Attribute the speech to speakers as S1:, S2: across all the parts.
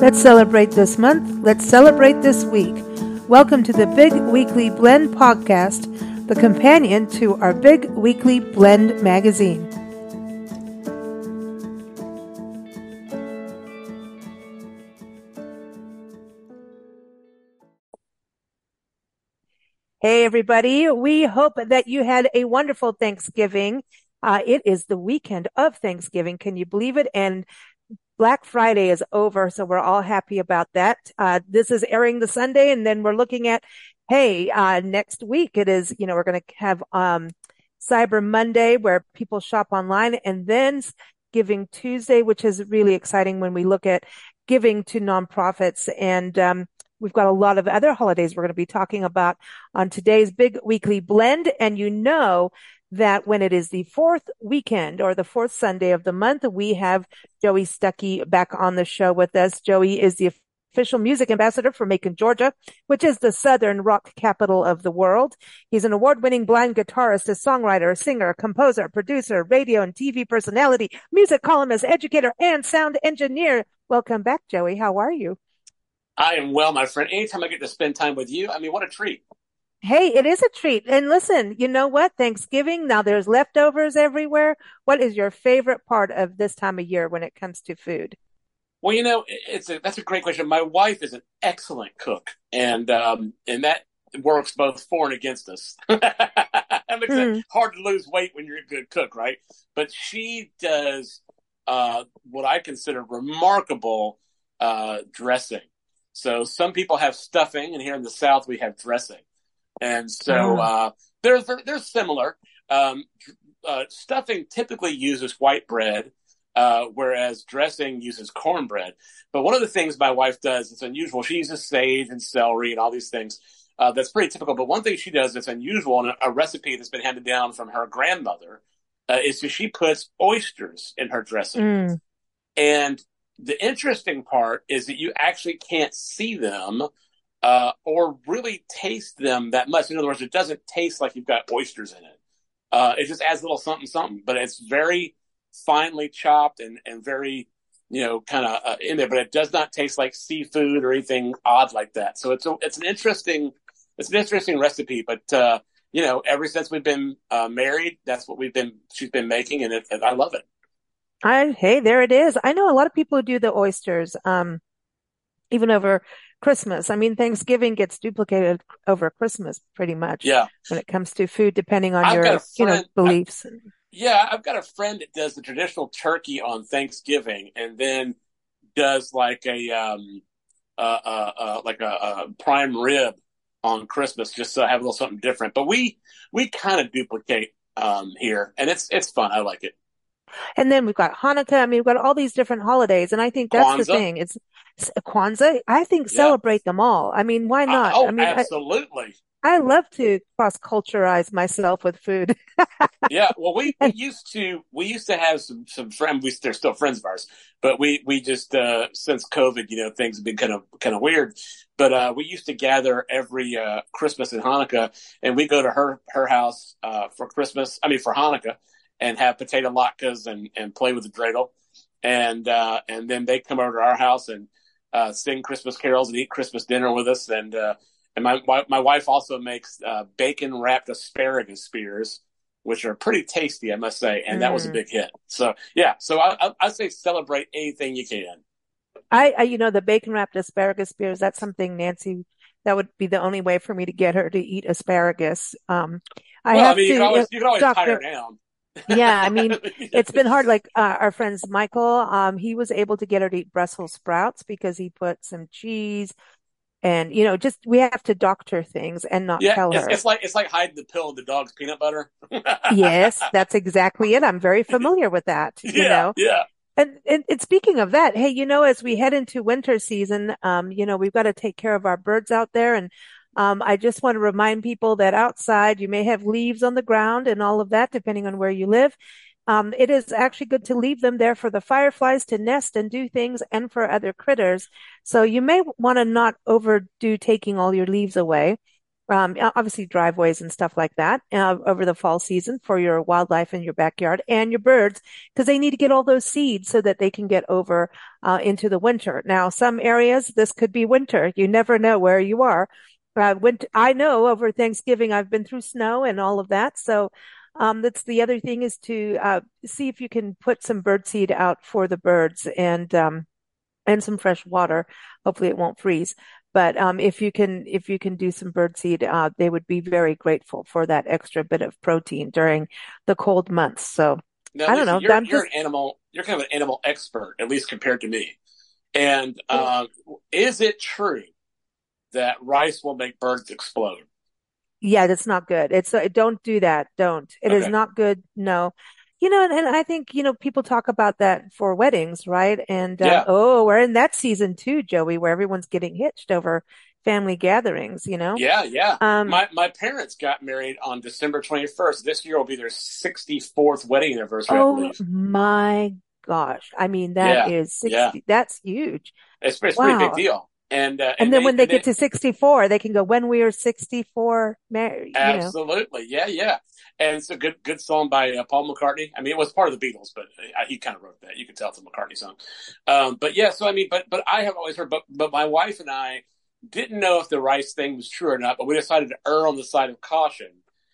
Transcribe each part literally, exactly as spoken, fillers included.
S1: Let's celebrate this month. Let's celebrate this week. Welcome to the Big Weekly Blend podcast, the companion to our Big Weekly Blend magazine. Hey, everybody. We hope that you had a wonderful Thanksgiving. Uh, it is the weekend of Thanksgiving. Can you believe it? And Black Friday is over, so we're all happy about that. Uh, this is airing the Sunday, and then we're looking at, hey, uh, next week it is, you know, we're going to have, um, Cyber Monday where people shop online, and then Giving Tuesday, which is really exciting when we look at giving to nonprofits. And, um, we've got a lot of other holidays we're going to be talking about on today's Big Weekly Blend. And you know that when it is the fourth weekend or the fourth Sunday of the month, we have Joey Stuckey back on the show with us. Joey is the official music ambassador for Macon, Georgia, which is the Southern rock capital of the world. He's an award-winning blind guitarist, a songwriter, a singer, composer, producer, radio and T V personality, music columnist, educator, and sound engineer. Welcome back, Joey. How are you?
S2: I am well, my friend. Anytime I get to spend time with you, I mean, what a treat.
S1: Hey, it is a treat. And listen, you know what? Thanksgiving, now there's leftovers everywhere. What is your favorite part of this time of year when it comes to food?
S2: Well, you know, it's a, that's a great question. My wife is an excellent cook, and um, and that works both for and against us. It makes mm. it hard to lose weight when you're a good cook, right? But she does uh, what I consider remarkable uh, dressing. So some people have stuffing, and here in the South we have dressing. And so, uh, they're, they're similar. Um, uh, stuffing typically uses white bread, uh, whereas dressing uses cornbread. But one of the things my wife does, it's unusual. She uses sage and celery and all these things. Uh, that's pretty typical. But one thing she does that's unusual, and a, a recipe that's been handed down from her grandmother, uh, is that she puts oysters in her dressing. Mm. And the interesting part is that you actually can't see them Uh, or really taste them that much. In other words, it doesn't taste like you've got oysters in it. Uh, it just adds a little something, something, but it's very finely chopped and, and very, you know, kind of uh, in there, but it does not taste like seafood or anything odd like that. So it's a, it's an interesting, it's an interesting recipe, but, uh, you know, ever since we've been uh, married, that's what we've been, she's been making, and, it, and I love it.
S1: I, hey, there it is. I know a lot of people who do the oysters, um, even over Christmas. I mean, Thanksgiving gets duplicated over Christmas pretty much.
S2: Yeah.
S1: When it comes to food, depending on
S2: I've
S1: your,
S2: friend,
S1: you know, beliefs.
S2: I, yeah. I've got a friend that does the traditional turkey on Thanksgiving and then does like a, um, uh, uh, uh like a, a prime rib on Christmas, just to have a little something different. But we, we kind of duplicate, um, here, and it's, it's fun. I like it.
S1: And then we've got Hanukkah. I mean, we've got all these different holidays. And I think that's Kwanzaa. The thing. It's Kwanzaa. I think yeah. Celebrate them all. I mean, why not?
S2: Uh, oh,
S1: I mean,
S2: absolutely.
S1: I, I love to cross-culturize myself with food.
S2: Yeah. Well, we, we used to, we used to have some, some friends, we, they're still friends of ours, but we, we just, uh, since COVID, you know, things have been kind of, kind of weird, but, uh, we used to gather every, uh, Christmas and Hanukkah, and we go to her, her house, uh, for Christmas, I mean, for Hanukkah, and have potato latkes and, and play with the dreidel. And, uh, and then they come over to our house and, uh, sing Christmas carols and eat Christmas dinner with us. And, uh, and my, my wife also makes, uh, bacon wrapped asparagus spears, which are pretty tasty, I must say. And mm. that was a big hit. So, yeah. So I, I, I say celebrate anything you can.
S1: I, I, you know, the bacon wrapped asparagus spears, that's something Nancy, that would be the only way for me to get her to eat asparagus. Um, I
S2: well,
S1: have
S2: I mean,
S1: to,
S2: you can always, you can always
S1: doctor,
S2: tie her down.
S1: Yeah, I mean, it's been hard. Like uh, our friends Michael, um, he was able to get her to eat Brussels sprouts because he put some cheese, and you know, just we have to doctor things and not
S2: yeah,
S1: tell
S2: it's,
S1: her.
S2: It's like it's like hiding the pill in the dog's peanut butter.
S1: Yes, that's exactly it. I'm very familiar with that. You
S2: yeah,
S1: know,
S2: yeah.
S1: And, and and speaking of that, hey, you know, as we head into winter season, um, you know, we've got to take care of our birds out there, and Um, I just want to remind people that outside you may have leaves on the ground and all of that, depending on where you live. Um, it is actually good to leave them there for the fireflies to nest and do things, and for other critters. So you may want to not overdo taking all your leaves away. um, obviously driveways and stuff like that uh, over the fall season for your wildlife in your backyard and your birds because they need to get all those seeds so that they can get over uh, into the winter. Now, some areas this could be winter. You never know where you are. Uh, winter, I know over Thanksgiving I've been through snow and all of that. So um, that's the other thing is to uh, see if you can put some bird seed out for the birds and um, and some fresh water. Hopefully it won't freeze. But um, if you can, if you can do some birdseed, uh, they would be very grateful for that extra bit of protein during the cold months. So
S2: Now,
S1: I don't
S2: Lisa,
S1: know.
S2: you're
S1: I'm
S2: you're
S1: just,
S2: an animal. You're kind of an animal expert, at least compared to me. And um, is it true that rice will make birds explode?
S1: yeah, that's not good. It's, uh, don't do that. Don't. It is
S2: Okay.
S1: not good. No. You know, and, and I think, you know, people talk about that for weddings, right? And, um,
S2: Yeah.
S1: oh, we're in that season too, Joey, where everyone's getting hitched over family gatherings, you know?
S2: Yeah. Yeah.
S1: Um,
S2: My my parents got married on December twenty-first. This year will be their sixty-fourth wedding anniversary, I
S1: oh
S2: believe.
S1: my gosh. I mean, that
S2: Yeah.
S1: is
S2: Yeah.
S1: sixty. That's huge.
S2: It's it's a pretty big
S1: Wow.
S2: deal. And uh,
S1: And
S2: and
S1: then
S2: they
S1: when they
S2: and
S1: get
S2: they
S1: to sixty-four, they can go, when we are sixty-four, married, you know.
S2: absolutely. Yeah. Yeah. And it's a good good song by uh, Paul McCartney. I mean, it was part of the Beatles, but uh, he kind of wrote that. You can tell it's a McCartney song. Um, but yeah. So I mean, but but I have always heard, but but my wife and I didn't know if the rice thing was true or not, but we decided to err on the side of caution,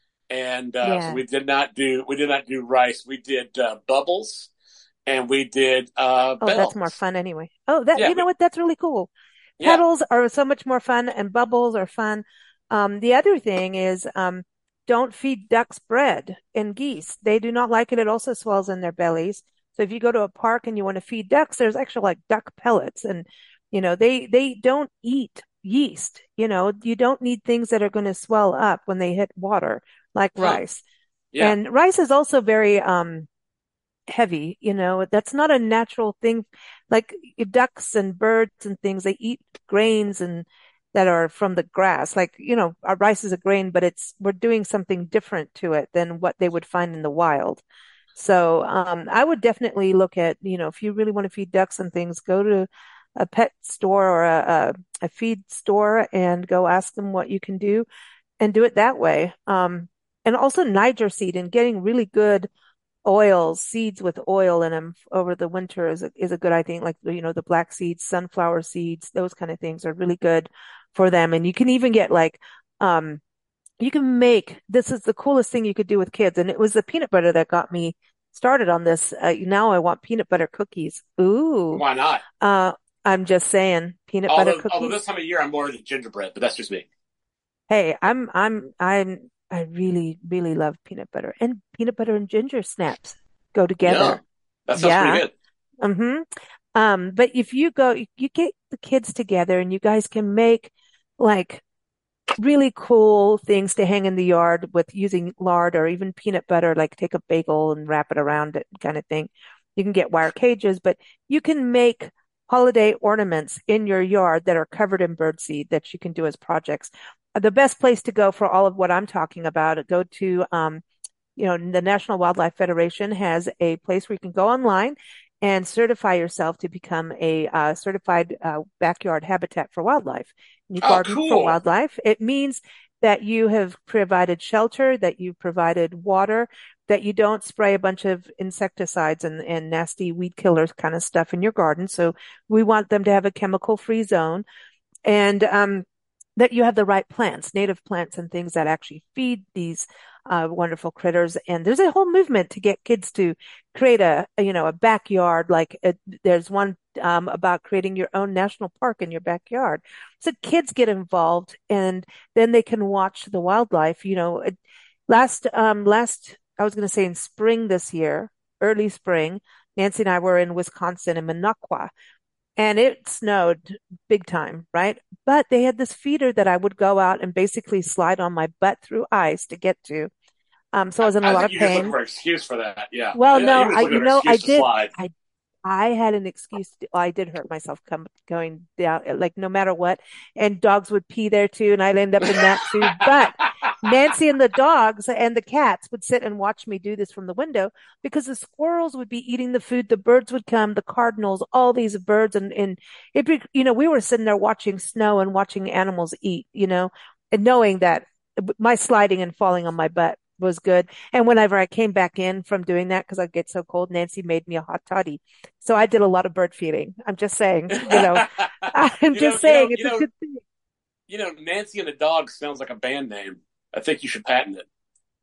S2: and uh, so
S1: Yeah.
S2: we did not do we did not do rice. We did uh, bubbles, and we did uh,
S1: Oh, that's more
S2: bells.
S1: fun anyway. Oh, that,
S2: Yeah,
S1: you know
S2: we,
S1: what? That's really cool.
S2: yeah.
S1: Petals are so much more fun and bubbles are fun. Um, the other thing is, um, don't feed ducks bread and geese. They do not like it. It also swells in their bellies. So if you go to a park and you want to feed ducks, there's actually like duck pellets and, you know, they, they don't eat yeast. You know, you don't need things that are going to swell up when they hit water like
S2: Huh.
S1: rice.
S2: Yeah.
S1: And rice is also very, um, heavy, you know, that's not a natural thing. Like ducks and birds and things, they eat grains and that are from the grass. Like, you know, our rice is a grain, but it's, we're doing something different to it than what they would find in the wild. So, um, I would definitely look at, you know, if you really want to feed ducks and things, go to a pet store or a, a, a feed store and go ask them what you can do and do it that way. Um, and also Niger seed and getting really good oils, seeds with oil in them over the winter is a, is a good, I think, like, you know, the black seeds, sunflower seeds, those kind of things are really good for them. And you can even get like, um, you can make, this is the coolest thing you could do with kids. And it was the peanut butter that got me started on this. Uh, now I want peanut butter cookies. Ooh,
S2: Why not?
S1: uh, I'm just saying peanut butter
S2: Although although
S1: cookies.
S2: this time of year I'm more into gingerbread, but that's just me.
S1: Hey, I'm, I'm, I'm, I really, really love peanut butter and peanut butter and ginger snaps go
S2: Yum.
S1: together.
S2: That sounds pretty
S1: Yeah.
S2: good.
S1: Mm-hmm. Um, but if you go, you get the kids together and you guys can make like really cool things to hang in the yard with using lard or even peanut butter, like take a bagel and wrap it around it kind of thing. You can get wire cages, but you can make holiday ornaments in your yard that are covered in birdseed that you can do as projects. Uh, The best place to go for all of what I'm talking about, go to, um, you know, the National Wildlife Federation has a place where you can go online and certify yourself to become a uh, certified uh, backyard habitat for wildlife. And you
S2: Oh,
S1: garden for
S2: cool.
S1: wildlife. It means that you have provided shelter, that you've provided water, that you don't spray a bunch of insecticides and, and nasty weed killers kind of stuff in your garden. So we want them to have a chemical free zone. And um, that you have the right plants, native plants and things that actually feed these uh, wonderful critters. And there's a whole movement to get kids to create a, a, you know, a backyard. Like a, there's one um, about creating your own national park in your backyard. So kids get involved and then they can watch the wildlife. You know, it- last, um, last, I was going to say in spring this year, early spring, Nancy and I were in Wisconsin in Minocqua and it snowed big time, right? But they had this feeder that I would go out and basically slide on my butt through ice to get to. Um, so I
S2: I,
S1: was in a
S2: I
S1: lot
S2: think
S1: of
S2: you're just looking
S1: pain.
S2: for an excuse for that. Yeah.
S1: Well,
S2: I,
S1: no,
S2: you're
S1: I,
S2: just looking
S1: you
S2: for an
S1: know, I
S2: excuse to
S1: did,
S2: slide.
S1: I, I had an excuse. To, I did hurt myself come, going down, like no matter what. And dogs would pee there too. And I'd end up in that too. But Nancy and the dogs and the cats would sit and watch me do this from the window because the squirrels would be eating the food. The birds would come, the cardinals, all these birds. And, and it, you know, we were sitting there watching snow and watching animals eat, you know, and knowing that my sliding and falling on my butt was good. And whenever I came back in from doing that, because I get so cold, Nancy made me a hot toddy. So I did a lot of bird feeding. I'm just saying, you know, I'm
S2: You know,
S1: just
S2: you know,
S1: saying it's
S2: you
S1: a
S2: know,
S1: good thing.
S2: you know, Nancy and the Dog sounds like a band name. I think you should patent it.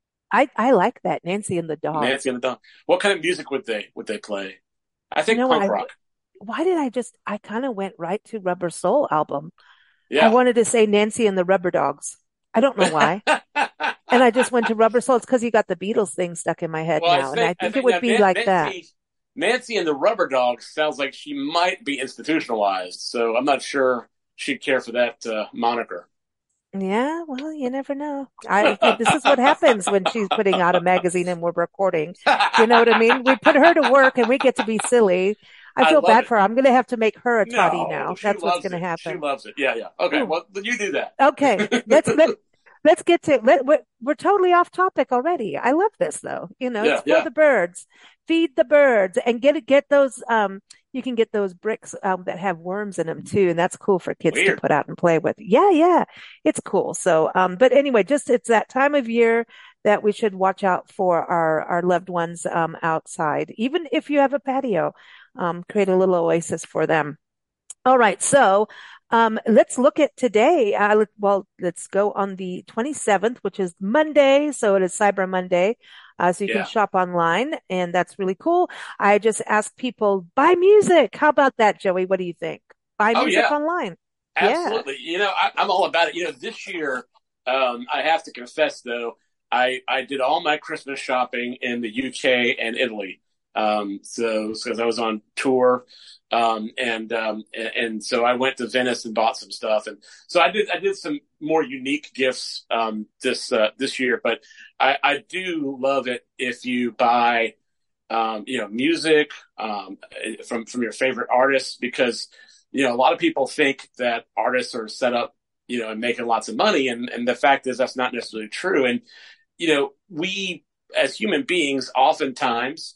S1: I, I like that, Nancy and the
S2: Nancy
S1: dogs.
S2: and the Dog. What kind of music would they would they play? I
S1: You
S2: think
S1: know what?
S2: punk
S1: I,
S2: rock.
S1: why did I just, I kind of went right to Rubber Soul album. I
S2: Yeah.
S1: wanted to say Nancy and the Rubber Dogs. I don't know why. And I just went to Rubber Soul. It's because you got the Beatles thing stuck in my head
S2: Well, I
S1: now. And
S2: think
S1: I
S2: I
S1: think it
S2: think
S1: would
S2: now
S1: be
S2: Nan-
S1: like that.
S2: Nancy Nancy and the Rubber Dogs sounds like she might be institutionalized, so I'm not sure she'd care for that uh, moniker.
S1: Yeah, well, you never know. I, this is what happens when she's putting out a magazine and we're recording. You know what I mean? We put her to work and we get to be silly. I
S2: I
S1: feel
S2: love
S1: bad
S2: it.
S1: for her. I'm going to have to make her a toddy
S2: No,
S1: now.
S2: she
S1: That's what's
S2: loves
S1: going to
S2: it. She
S1: happen.
S2: loves it. Yeah, yeah. Okay,
S1: Ooh,
S2: well, then you do that.
S1: okay. Let's let let's get to let we're, we're totally off topic already. I love this though. You know, it's
S2: Yeah,
S1: for
S2: yeah.
S1: the birds. Feed the birds and get get those um you can get those bricks um that have worms in them too, and that's cool for kids to
S2: Weird.
S1: put out and play with. Yeah, yeah. It's cool. So um but anyway, just it's that time of year that we should watch out for our our loved ones um outside. Even if you have a patio, um create a little oasis for them. All right. So, um, let's look at today. Uh, let- well, let's go on the twenty-seventh, which is Monday. So it is Cyber Monday. Uh, so you can
S2: Yeah.
S1: shop online and that's really cool. I just ask people, buy music. How about that, Joey? What do you think? Buy
S2: Oh,
S1: music
S2: yeah.
S1: online. Yeah.
S2: Absolutely. You know, I, I'm all about it. You know, this year, um, I have to confess though, I I did all my Christmas shopping in the U K and Italy. Um, so because I was on tour, um, and um, and, and so I went to Venice and bought some stuff, and so I did I did some more unique gifts um, this uh, this year. But I, I do love it if you buy um, you know, music um, from from your favorite artists because you know a lot of people think that artists are set up, you know, and making lots of money, and and the fact is that's not necessarily true. And you know, we as human beings oftentimes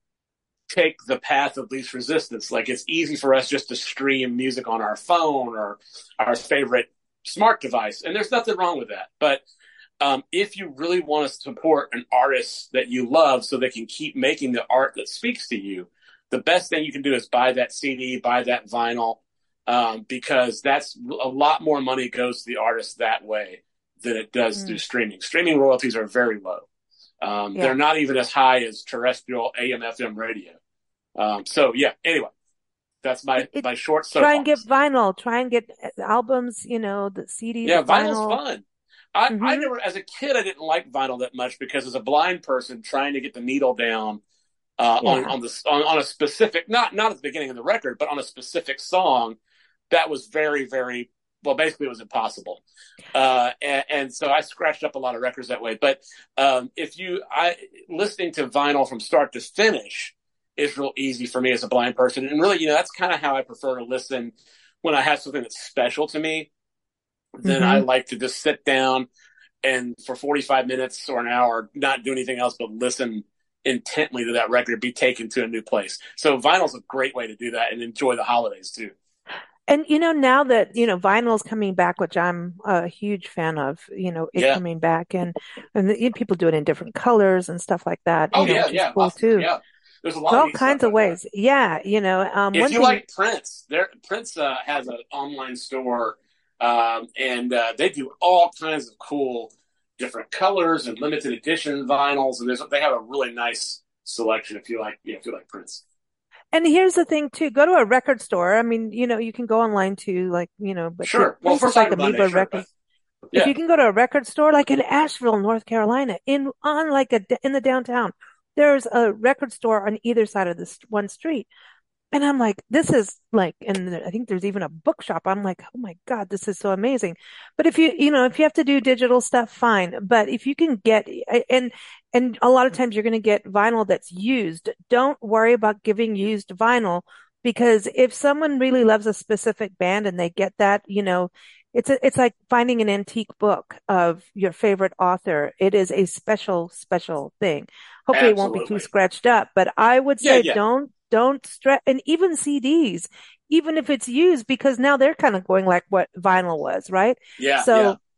S2: take the path of least resistance. Like it's easy for us just to stream music on our phone or our favorite smart device, and there's nothing wrong with that. But um, if you really want to support an artist that you love so they can keep making the art that speaks to you, the best thing you can do is buy that C D, buy that vinyl, um, because that's a lot more money goes to the artist that way than it does through
S1: Mm,
S2: streaming. Streaming royalties are very low. Um, they're
S1: yeah.
S2: not even as high as terrestrial A M F M radio. Um, so yeah, anyway, that's my,
S1: It, it,
S2: my short
S1: try and get
S2: soapbox.
S1: vinyl. Try and get uh, albums, you know, the C D, the
S2: Yeah, vinyl's
S1: vinyl.
S2: fun. I, I
S1: Hmm.
S2: never, as a kid, I didn't like vinyl that much because as a blind person trying to get the needle down uh, on
S1: Yeah.
S2: on the on, on a specific, not not at the beginning of the record, but on a specific song, that was very very well. Basically, it was impossible, uh, and, and so I scratched up a lot of records that way. But um, if you, I listening to vinyl from start to finish is real easy for me as a blind person, and really, you know, that's kind of how I prefer to listen when I have something that's special to me. Then I
S1: Hmm.
S2: like to just sit down and for forty-five minutes or an hour, not do anything else but listen intently to that record, be taken to a new place. So vinyl's a great way to do that and enjoy the holidays too.
S1: And you know, now that, you know, vinyl's coming back, which I'm a huge fan of, you know, it
S2: Yeah.
S1: coming back and and the, you know, people do it in different colors and stuff like that, you
S2: Oh
S1: know,
S2: yeah,
S1: which is
S2: yeah.
S1: cool
S2: Lots of,
S1: too.
S2: yeah. There's a lot of
S1: All
S2: neat stuff
S1: kinds of
S2: like that.
S1: ways. Yeah, you know, um,
S2: If
S1: one
S2: you
S1: thing,
S2: like Prince, there Prince uh, has an online store, um, and uh, they do all kinds of cool, different colors and limited edition vinyls, and there's they have a really nice selection if you like, yeah, if you like Prince.
S1: and here's the thing too, go to a record store. I mean, you know, you can go online too, like, you know, but the
S2: Sure. Well, for
S1: places like
S2: Cyber Monday,
S1: Amoeba
S2: sure, but
S1: Records, if
S2: yeah,
S1: you can go to a record store like in Asheville, North Carolina, in on like a in the downtown, there's a record store on either side of this one street. And I'm like, this is like, and I think there's even a bookshop. I'm like, oh my God, this is so amazing. But if you, you know, if you have to do digital stuff, fine. But if you can get, and, and a lot of times you're going to get vinyl that's used. Don't worry about giving used vinyl because if someone really loves a specific band and they get that, you know, it's a, it's like finding an antique book of your favorite author. It is a special, special thing. Hopefully it won't be too
S2: absolutely.
S1: scratched up, but I would
S2: Yeah,
S1: say
S2: yeah,
S1: don't don't stress, and even C Ds, even if it's used, because now they're kind of going like what vinyl was, right?
S2: yeah, yeah.
S1: So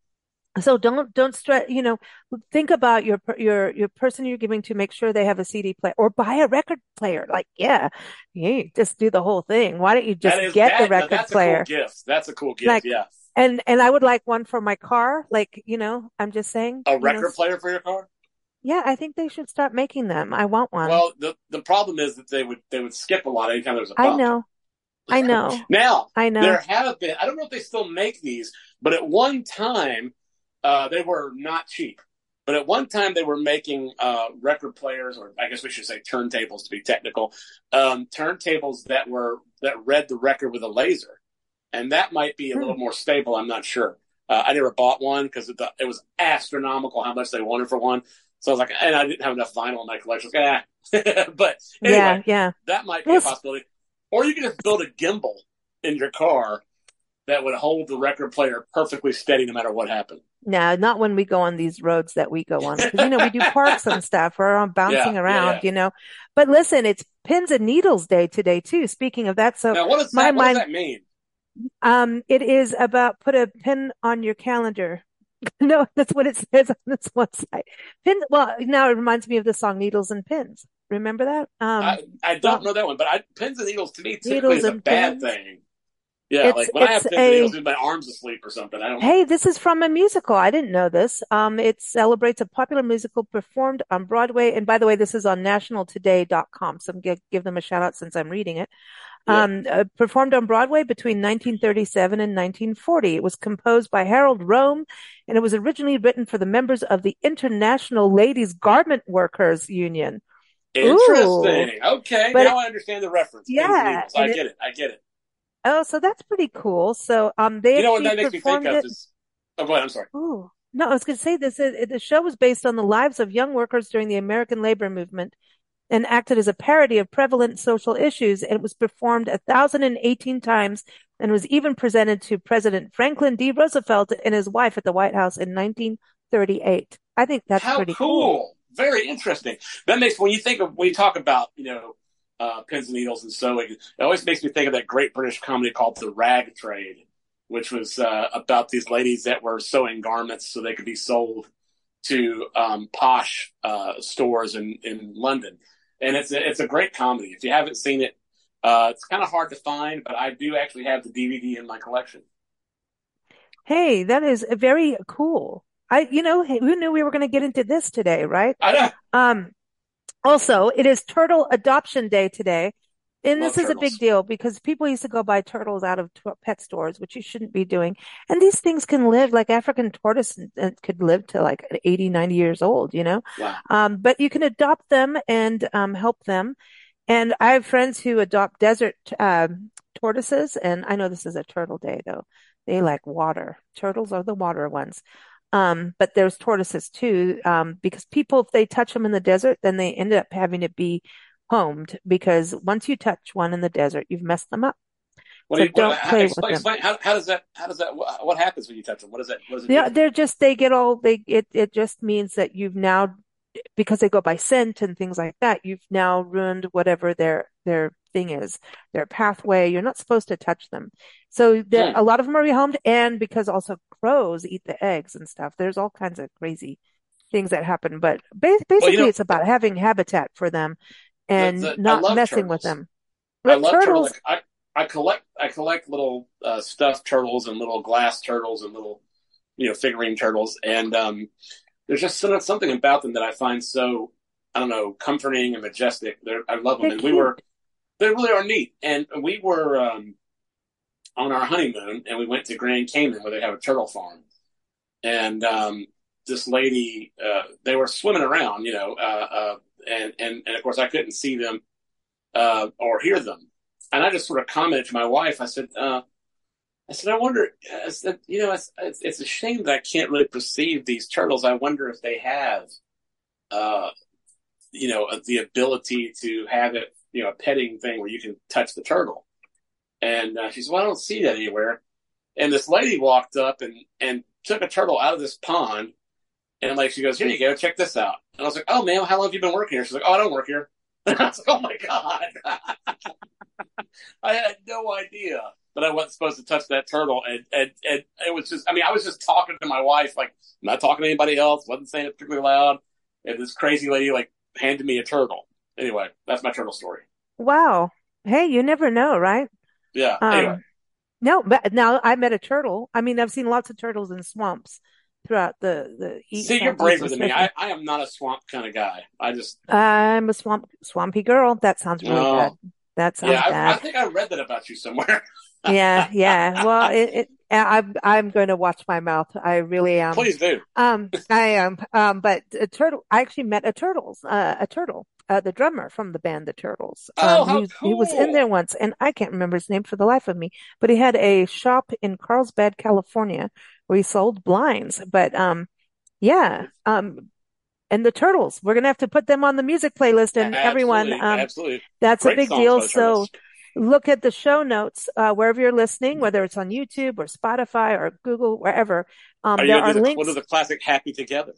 S1: So don't don't stress, you know, think about your per- your your person you're giving to, make sure they have a C D player or buy a record player. Like, yeah, yeah, just do the whole thing. Why don't you
S2: That
S1: just
S2: is
S1: get the
S2: that. Now
S1: record
S2: that's a cool
S1: player?
S2: gift. That's a cool gift.
S1: Like,
S2: Yeah,
S1: and and I would like one for my car. Like, you know, I'm just saying,
S2: a
S1: you know,
S2: record player for your car.
S1: yeah, I think they should start making them. I want one.
S2: Well, the the problem is that they would they would skip a lot anytime there was a
S1: I
S2: bump.
S1: know. I know.
S2: Now,
S1: I
S2: there
S1: know.
S2: have been, I don't know if they still make these, but at one time, uh, they were not cheap. But at one time, they were making uh, record players, or I guess we should say turntables to be technical, um, turntables that were that read the record with a laser, and that might be a
S1: Hmm.
S2: little more stable. I'm not sure. Uh, I never bought one because it, it was astronomical how much they wanted for one. So I was like, and I didn't have enough vinyl in my collection. I was like, ah. But
S1: Yeah,
S2: anyway,
S1: yeah.
S2: that might be a
S1: Well,
S2: possibility. Or you can just build a gimbal in your car that would hold the record player perfectly steady no matter what happened.
S1: no, not when we go on these roads that we go on. Because, you know, we do parks and stuff. We're on
S2: Yeah,
S1: bouncing
S2: yeah, yeah.
S1: around, you know. But listen, it's pins and needles day today, too. Speaking of that, so
S2: Now, what does
S1: my
S2: that what does
S1: mind,
S2: that mean?
S1: um, it is about put a pin on your calendar. No, that's what it says on this one site. Pin, well, now it reminds me of the song Needles and Pins. Remember that? Um,
S2: I I don't
S1: well,
S2: know that one, but I, pins and needles to me typically
S1: Needles
S2: is a
S1: and
S2: bad
S1: Pins.
S2: thing. Yeah,
S1: It's,
S2: like when I
S1: it's
S2: have pins and needles,
S1: a,
S2: it means my arm's asleep or something. I don't know.
S1: Hey, this is from a musical. I didn't know this. Um, it celebrates a popular musical performed on Broadway. And by the way, this is on national today dot com. So I'm give, give them a shout out since I'm reading it.
S2: Yeah,
S1: Um, uh, performed on Broadway between nineteen thirty-seven and nineteen forty. It was composed by Harold Rome, and it was originally written for the members of the International Ladies Garment Workers Union. Ooh,
S2: interesting. Okay,
S1: but
S2: now I understand the reference. Pins and
S1: yeah,
S2: needles. I
S1: and it,
S2: get it. I get it.
S1: oh, so that's pretty cool. So, um, they
S2: You know what
S1: actually
S2: that makes me think
S1: performed
S2: of
S1: it.
S2: is. Oh, go ahead. I'm sorry.
S1: Oh, no, I was going to say this. uh, The show was based on the lives of young workers during the American labor movement and acted as a parody of prevalent social issues. And it was performed one thousand eighteen times and was even presented to President Franklin D. Roosevelt and his wife at the White House in nineteen thirty-eight. I think that's
S2: How
S1: pretty cool.
S2: cool! Very interesting. That makes when you think of when you talk about you know uh, pins and needles and sewing, it always makes me think of that great British comedy called The Rag Trade, which was uh, about these ladies that were sewing garments so they could be sold to um, posh uh, stores in in London. And it's a, it's a great comedy. If you haven't seen it, uh, it's kind of hard to find, but I do actually have the D V D in my collection.
S1: Hey, that is very cool. I, you know, hey, who knew we were going to get into this today, right?
S2: I know.
S1: Um, Also, it is Turtle Adoption Day today. And
S2: Love
S1: this is a big
S2: turtles.
S1: deal because people used to go buy turtles out of t- pet stores, which you shouldn't be doing. And these things can live like African tortoise uh, could live to like eighty, ninety years old, you know?
S2: Wow.
S1: Um, but you can adopt them and um, help them. And I have friends who adopt desert um, tortoises. And I know this is a turtle day, though. They like water. Turtles are the water ones. Um, but there's tortoises too, um, because people, if they touch them in the desert, then they end up having to be homed because once you touch one in the desert, you've messed them up.
S2: What do
S1: So
S2: you what,
S1: don't
S2: how,
S1: play with
S2: explain?
S1: them.
S2: Explain how, how does that how does that what, what happens when you touch them? What does that what does it do
S1: Yeah,
S2: to them?
S1: they're just, they get all, they, it, it just means that you've now, because they go by scent and things like that, you've now ruined whatever their, their thing is, their pathway. You're not supposed to touch them. So there,
S2: Hmm.
S1: a lot of them are rehomed, and because also crows eat the eggs and stuff. There's all kinds of crazy things that happen, but ba-
S2: Well, you
S1: basically
S2: know
S1: it's about having habitat for them
S2: the,
S1: and
S2: the I
S1: not
S2: love
S1: messing with
S2: turtles.
S1: them.
S2: I
S1: But
S2: love turtles.
S1: turtles,
S2: Like I I collect I collect little uh, stuffed turtles and little glass turtles and little you know figurine turtles, and um, there's just something about them that I find so I don't know comforting and majestic. They're, I love them,
S1: they're
S2: and we were
S1: cute.
S2: they really are neat. And we were um, on our honeymoon, and we went to Grand Cayman where they have a turtle farm, and um, this lady uh, they were swimming around, you know, uh, uh, and and and of course I couldn't see them uh, or hear them, and I just sort of commented to my wife. I said. Uh, I said, I wonder, I said, you know, it's, it's, it's a shame that I can't really perceive these turtles. I wonder if they have, uh, you know, the ability to have it, you know, a petting thing where you can touch the turtle. And uh, she said, well, I don't see that anywhere. And this lady walked up and, and took a turtle out of this pond. And like, she goes, here you go, check this out. And I was like, oh, man, how long have you been working here? She's like, oh, I don't work here. And I was like, oh, my God. I had no idea. that I wasn't supposed to touch that turtle. And, and, and it was just, I mean, I was just talking to my wife, like, not talking to anybody else, wasn't saying it particularly loud. And this crazy lady, like, handed me a turtle. Anyway, that's my turtle story.
S1: Wow. Hey, you never know, right?
S2: Yeah. Anyway.
S1: Um, no, but now I met a turtle. I mean, I've seen lots of turtles in swamps throughout the, the east,
S2: See, you're
S1: southeast,
S2: braver than me.
S1: especially.
S2: I, I am not a swamp kind of guy. I just,
S1: I'm a swamp, swampy girl. That sounds really bad.
S2: no.
S1: That
S2: Yeah,
S1: sounds
S2: I, I
S1: bad.
S2: think I read that about you somewhere.
S1: Yeah, yeah. Well, it, it, I'm, I'm going to watch my mouth. I really am.
S2: Please do.
S1: Um, I am. Um, but a turtle, I actually met a turtles, uh, a turtle, uh, the drummer from the band, The Turtles.
S2: Oh,
S1: Um,
S2: how
S1: he, he was in
S2: cool.
S1: there once and I can't remember his name for the life of me, but he had a shop in Carlsbad, California where he sold blinds. But, um, yeah, um, and the Turtles, we're going to have to put them on the music playlist and everyone,
S2: Absolutely.
S1: um,
S2: Absolutely.
S1: that's a
S2: Great
S1: big
S2: songs
S1: deal.
S2: by the
S1: So,
S2: Turtles.
S1: look at the show notes uh, wherever you're listening, whether it's on YouTube or Spotify or Google, wherever.
S2: Are
S1: Um,
S2: you
S1: there
S2: going
S1: are
S2: to do the, we'll do
S1: links.
S2: the classic Happy Together?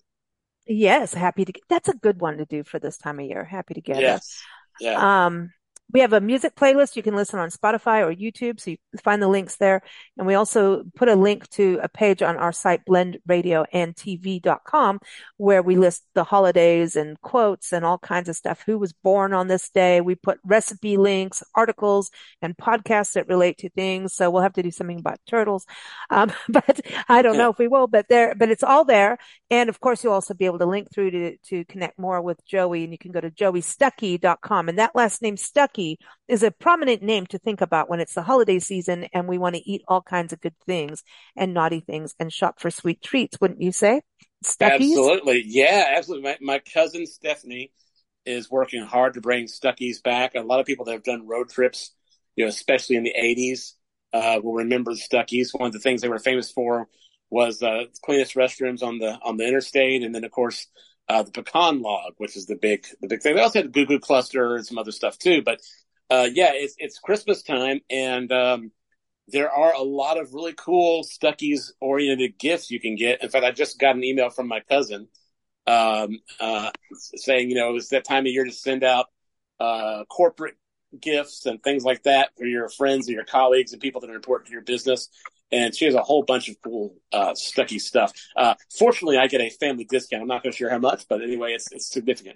S1: Yes, happy to. That's a good one to do for this time of year. Happy together.
S2: Yes. Yeah.
S1: Um, we have a music playlist you can listen on Spotify or YouTube, so you can find the links there. And we also put a link to a page on our site, blend radio and t v dot com, where we list the holidays and quotes and all kinds of stuff. Who was born on this day? We put recipe links, articles, and podcasts that relate to things. So we'll have to do something about turtles. Um, but I don't know if we will, but there, but it's all there. And of course, you'll also be able to link through to, to connect more with Joey, and you can go to joey stuckey dot com. And that last name, Stuckey, is a prominent name to think about when it's the holiday season and we want to eat all kinds of good things and naughty things and shop for sweet treats, wouldn't you say? Stuckies?
S2: Absolutely. Yeah, absolutely. My, my cousin Stephanie is working hard to bring Stuckey's back. A lot of people that have done road trips, you know, especially in the eighties, uh, will remember the Stuckey's. One of the things they were famous for was uh, the cleanest restrooms on the on the interstate, and then of course uh, the pecan log, which is the big the big thing. They also had the Goo Goo Cluster and some other stuff too. But uh, yeah, it's it's Christmas time, and um, there are a lot of really cool Stuckey's oriented gifts you can get. In fact, I just got an email from my cousin um, uh, saying, you know, it's that time of year to send out uh, corporate gifts and things like that for your friends and your colleagues and people that are important to your business. And she has a whole bunch of cool uh, Stuckey stuff. Uh, fortunately, I get a family discount. I'm not going to share how much, but anyway, it's it's significant.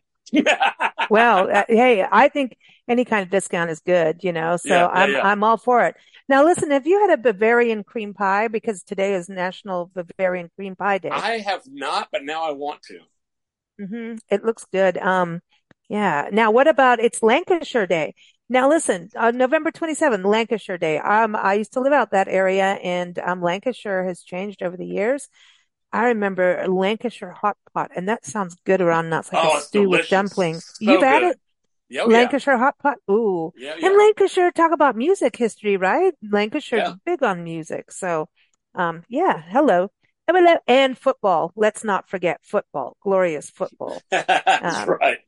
S1: Well, uh, hey, I think any kind of discount is good, you know, so
S2: Yeah, yeah,
S1: I'm,
S2: yeah.
S1: I'm all for it. Now, listen, have you had a Bavarian cream pie? Because today is National Bavarian Cream Pie Day.
S2: I have not, but now I want to.
S1: hmm It looks good. Um, yeah. Now, what about it's Lancashire Day? Now, listen, uh, November twenty-seventh, Lancashire Day. Um, I used to live out that area and, um, Lancashire has changed over the years. I remember Lancashire hot pot, and that sounds good around nuts, like a
S2: Oh, it's
S1: stew with
S2: delicious.
S1: dumplings. You've
S2: So
S1: had
S2: good.
S1: it?
S2: Yeah, oh, yeah.
S1: Lancashire hot pot? Ooh.
S2: Yeah,
S1: And
S2: yeah.
S1: Lancashire, talk about music history, right? Lancashire's
S2: Yeah.
S1: big on music. So, um, yeah, hello. And football. Let's not forget football, glorious football.
S2: That's
S1: Um,
S2: right.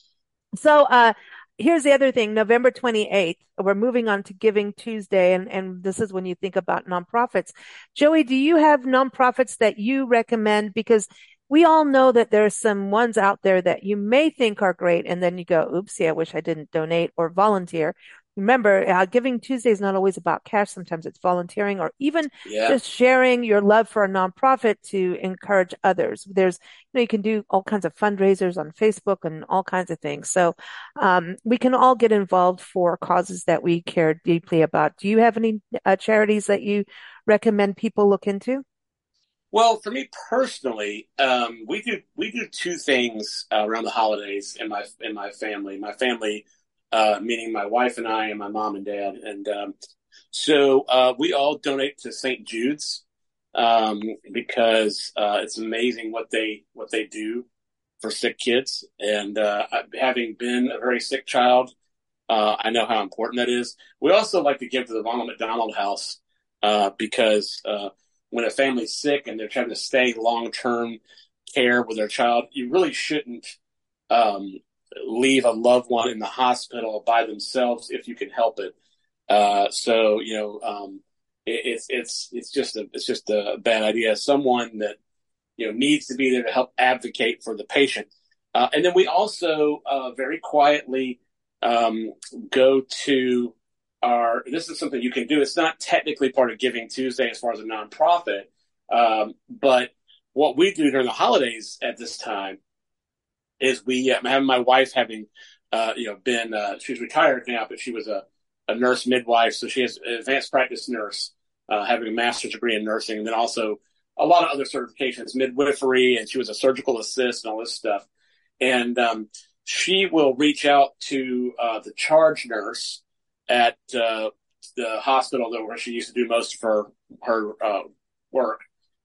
S1: so, uh, here's the other thing, November twenty-eighth, we're moving on to Giving Tuesday, and, and this is when you think about nonprofits. Joey, do you have nonprofits that you recommend? Because we all know that there's some ones out there that you may think are great, and then you go, oopsie, I wish I didn't donate or volunteer. Remember, uh, Giving Tuesday is not always about cash. Sometimes it's volunteering or even
S2: Yeah.
S1: just sharing your love for a nonprofit to encourage others. There's, you know, you can do all kinds of fundraisers on Facebook and all kinds of things. So, um, we can all get involved for causes that we care deeply about. Do you have any uh, charities that you recommend people look into?
S2: Well, for me personally, um, we do we do two things uh, around the holidays in my in my family. My family, uh, meaning my wife and I, and my mom and dad, and um, so uh, we all donate to Saint Jude's um, because uh, it's amazing what they what they do for sick kids. And uh, having been a very sick child, uh, I know how important that is. We also like to give to the Ronald McDonald House uh, because uh, when a family's sick and they're trying to stay long-term care with their child, you really shouldn't um, leave a loved one in the hospital by themselves if you can help it. Uh, so you know, um, it, it's it's it's just a it's just a bad idea. Someone that you know needs to be there to help advocate for the patient, uh, and then we also uh, very quietly um, go to are, this is something you can do. It's not technically part of Giving Tuesday as far as a nonprofit, um, but what we do during the holidays at this time is we uh, have my wife having, uh, you know, been, uh, she's retired now, but she was a, a nurse midwife. So she has an advanced practice nurse, uh, having a master's degree in nursing, and then also a lot of other certifications, midwifery, and she was a surgical assist and all this stuff. And, um, she will reach out to, uh, the charge nurse at, uh, the hospital that where she used to do most of her, her, uh, work,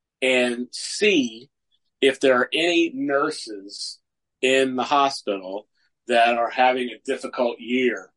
S2: and see if there are any nurses in the hospital that are having a difficult year,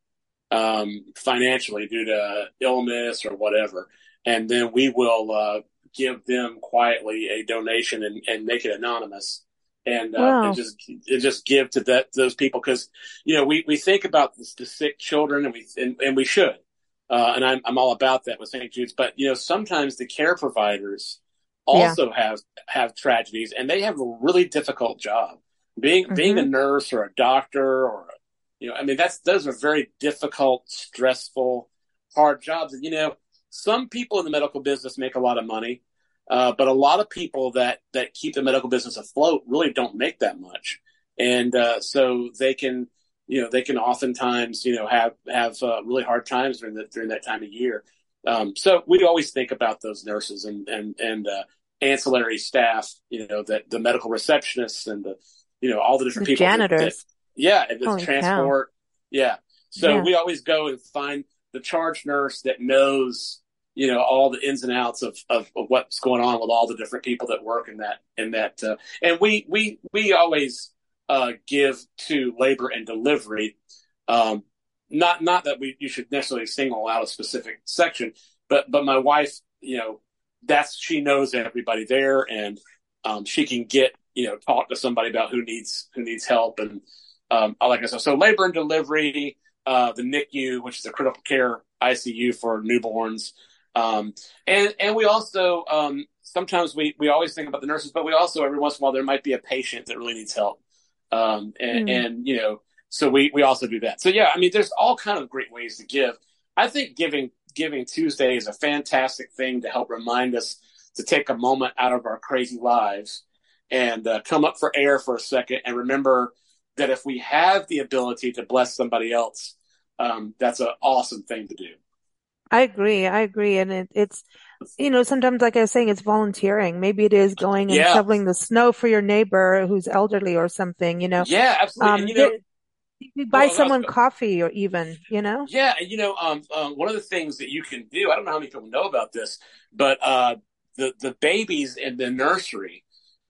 S2: um, financially due to illness or whatever. And then we will, uh, give them quietly a donation and, and make it anonymous, and, uh, and
S1: Wow.
S2: just, and just give to that, those people. Cause, you know, we, we think about the, the sick children, and we, and, and we should. Uh, and I'm, I'm all about that with Saint Jude's, but you know, sometimes the care providers
S1: Yeah.
S2: also have, have tragedies, and they have a really difficult job. Being, being a
S1: Hmm.
S2: nurse or a doctor, or, you know, I mean, that's, those are very difficult, stressful, hard jobs. And, you know, some people in the medical business make a lot of money, uh, but a lot of people that, that keep the medical business afloat really don't make that much. And, uh, so they can, you know, they can oftentimes, you know, have, have, uh, really hard times during the, during that time of year. Um, so we always think about those nurses and, and, and, uh, ancillary staff, you know, that the medical receptionists and the, you know, all the different
S1: The
S2: people that, that
S1: janitors.
S2: yeah, and the
S1: Holy cow.
S2: transport. Yeah. So
S1: Yeah.
S2: we always go and find the charge nurse that knows, you know, all the ins and outs of, of, of what's going on with all the different people that work in that, in that, uh, and we, we, we always, uh, give to labor and delivery. Um, not, not that we, you should necessarily single out a specific section, but, but my wife, you know, that's, she knows everybody there, and, um, she can get, you know, talk to somebody about who needs, who needs help. And, um, like I said, so labor and delivery, uh, the N I C U, which is the critical care I C U for newborns. Um, and, and we also, um, sometimes we, we always think about the nurses, but we also, every once in a while, there might be a patient that really needs help. Um, and,
S1: Mm.
S2: and, you know, so we, we also do that. So yeah, I mean, there's all kind of great ways to give. I think giving, giving Tuesday is a fantastic thing to help remind us to take a moment out of our crazy lives and, uh, come up for air for a second and remember that if we have the ability to bless somebody else, um, that's an awesome thing to do.
S1: I agree. I agree. And it, it's, you know, sometimes, like I was saying, it's volunteering. Maybe it is going and
S2: Yeah.
S1: shoveling the snow for your neighbor who's elderly or something, you know.
S2: Yeah, absolutely. And
S1: Um,
S2: you know,
S1: there, you buy
S2: well, I was,
S1: someone coffee or even, you know.
S2: yeah, and you know, um, um, one of the things that you can do, I don't know how many people know about this, but uh, the the babies in the nursery,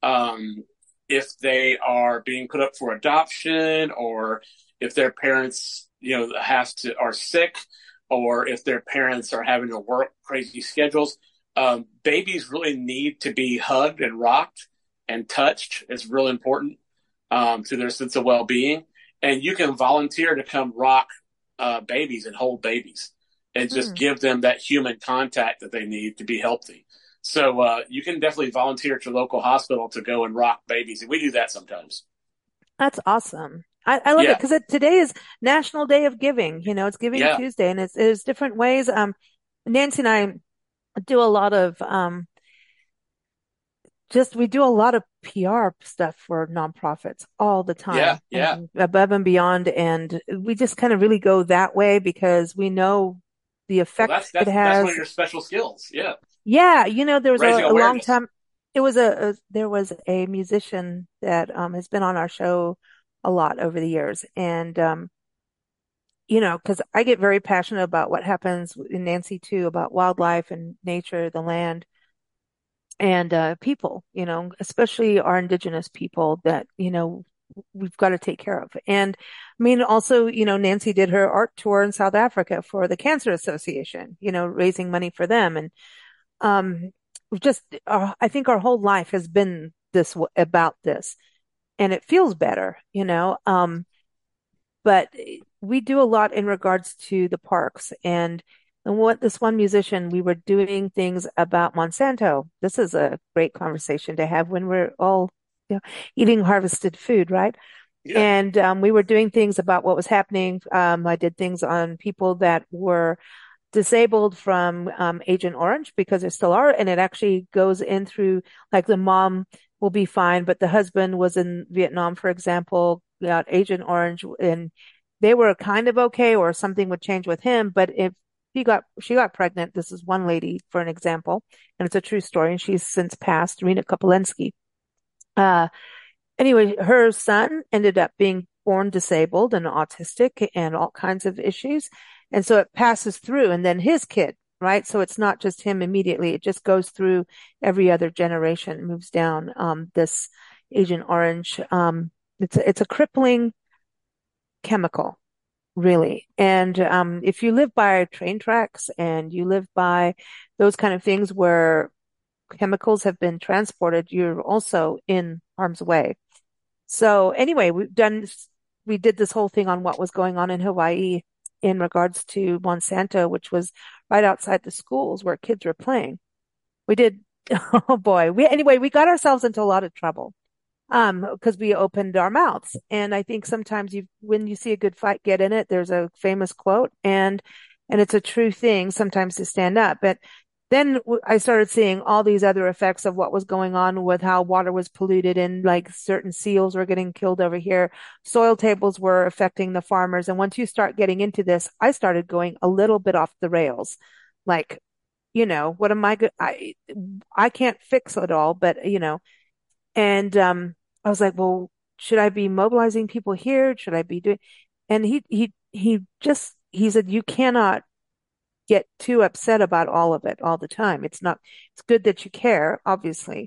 S2: um, if they are being put up for adoption, or if their parents, you know, have to are sick, or if their parents are having to work crazy schedules, um, babies really need to be hugged and rocked and touched. It's real important, um, to their sense of well being. And you can volunteer to come rock, uh, babies and hold babies, and just
S1: Hmm,
S2: give them that human contact that they need to be healthy. So, uh, you can definitely volunteer at your local hospital to go and rock babies. And we do that sometimes.
S1: that's awesome. I, I love it
S2: Yeah.
S1: because today is National Day of Giving. You know, it's Giving
S2: Yeah.
S1: Tuesday, and it's, there's different ways. Um, Nancy and I do a lot of, um, just we do a lot of P R stuff for nonprofits all the
S2: Yeah.
S1: time
S2: Yeah.
S1: and above and beyond. And we just kind of really go that way because we know the
S2: Well, that's,
S1: effect it
S2: that's, that's one of
S1: has.
S2: your special skills. Yeah.
S1: Yeah, you know, there was
S2: Raising
S1: a, a long
S2: awareness.
S1: time. It was a, a there was a musician that um has been on our show a lot over the years, and um you know, because I get very passionate about what happens in Nancy too about wildlife and nature, the land and uh, people, you know, especially our indigenous people that, you know, we've got to take care of. And I mean, also, you know, Nancy did her art tour in South Africa for the Cancer Association, you know, raising money for them. And, um, we've just, uh, I think our whole life has been this about this, and it feels better, you know. Um, but we do a lot in regards to the parks and and what this one musician, we were doing things about Monsanto. This is a great conversation to have when we're all, you know, eating harvested food, right?
S2: Yeah.
S1: And um, we were doing things about what was happening. Um, I did things on people that were disabled from um, Agent Orange because there still are, and it actually goes in through like the mom will be fine, but the husband was in Vietnam, for example, got Agent Orange, and they were kind of okay, or something would change with him. But if she got she got pregnant, this is one lady for an example, and it's a true story, and she's since passed, Rena Kopolensky. Uh, anyway, her son ended up being born disabled and autistic and all kinds of issues. And so it passes through, and then his kid, right? So it's not just him immediately. It just goes through every other generation, moves down, um, this Agent Orange. Um, it's a, it's a crippling chemical, really. And, um, if you live by train tracks and you live by those kind of things where chemicals have been transported, you're also in harm's way. So anyway, we've done, we did this whole thing on what was going on in Hawaii in regards to Monsanto, which was right outside the schools where kids were playing. We did, oh boy, we, anyway, we got ourselves into a lot of trouble. Um, because we opened our mouths. And I think sometimes you, when you see a good fight, get in it. There's a famous quote, and, and it's a true thing sometimes to stand up. But then I started seeing all these other effects of what was going on with how water was polluted, and like certain seals were getting killed over here. Soil tables were affecting the farmers. And once you start getting into this, I started going a little bit off the rails. Like, you know, what am I good? I, I can't fix it all, but you know, and, um, I was like, well, should I be mobilizing people here? Should I be doing, and he, he, he just, he said, you cannot get too upset about all of it all the time. It's not, it's good that you care, obviously,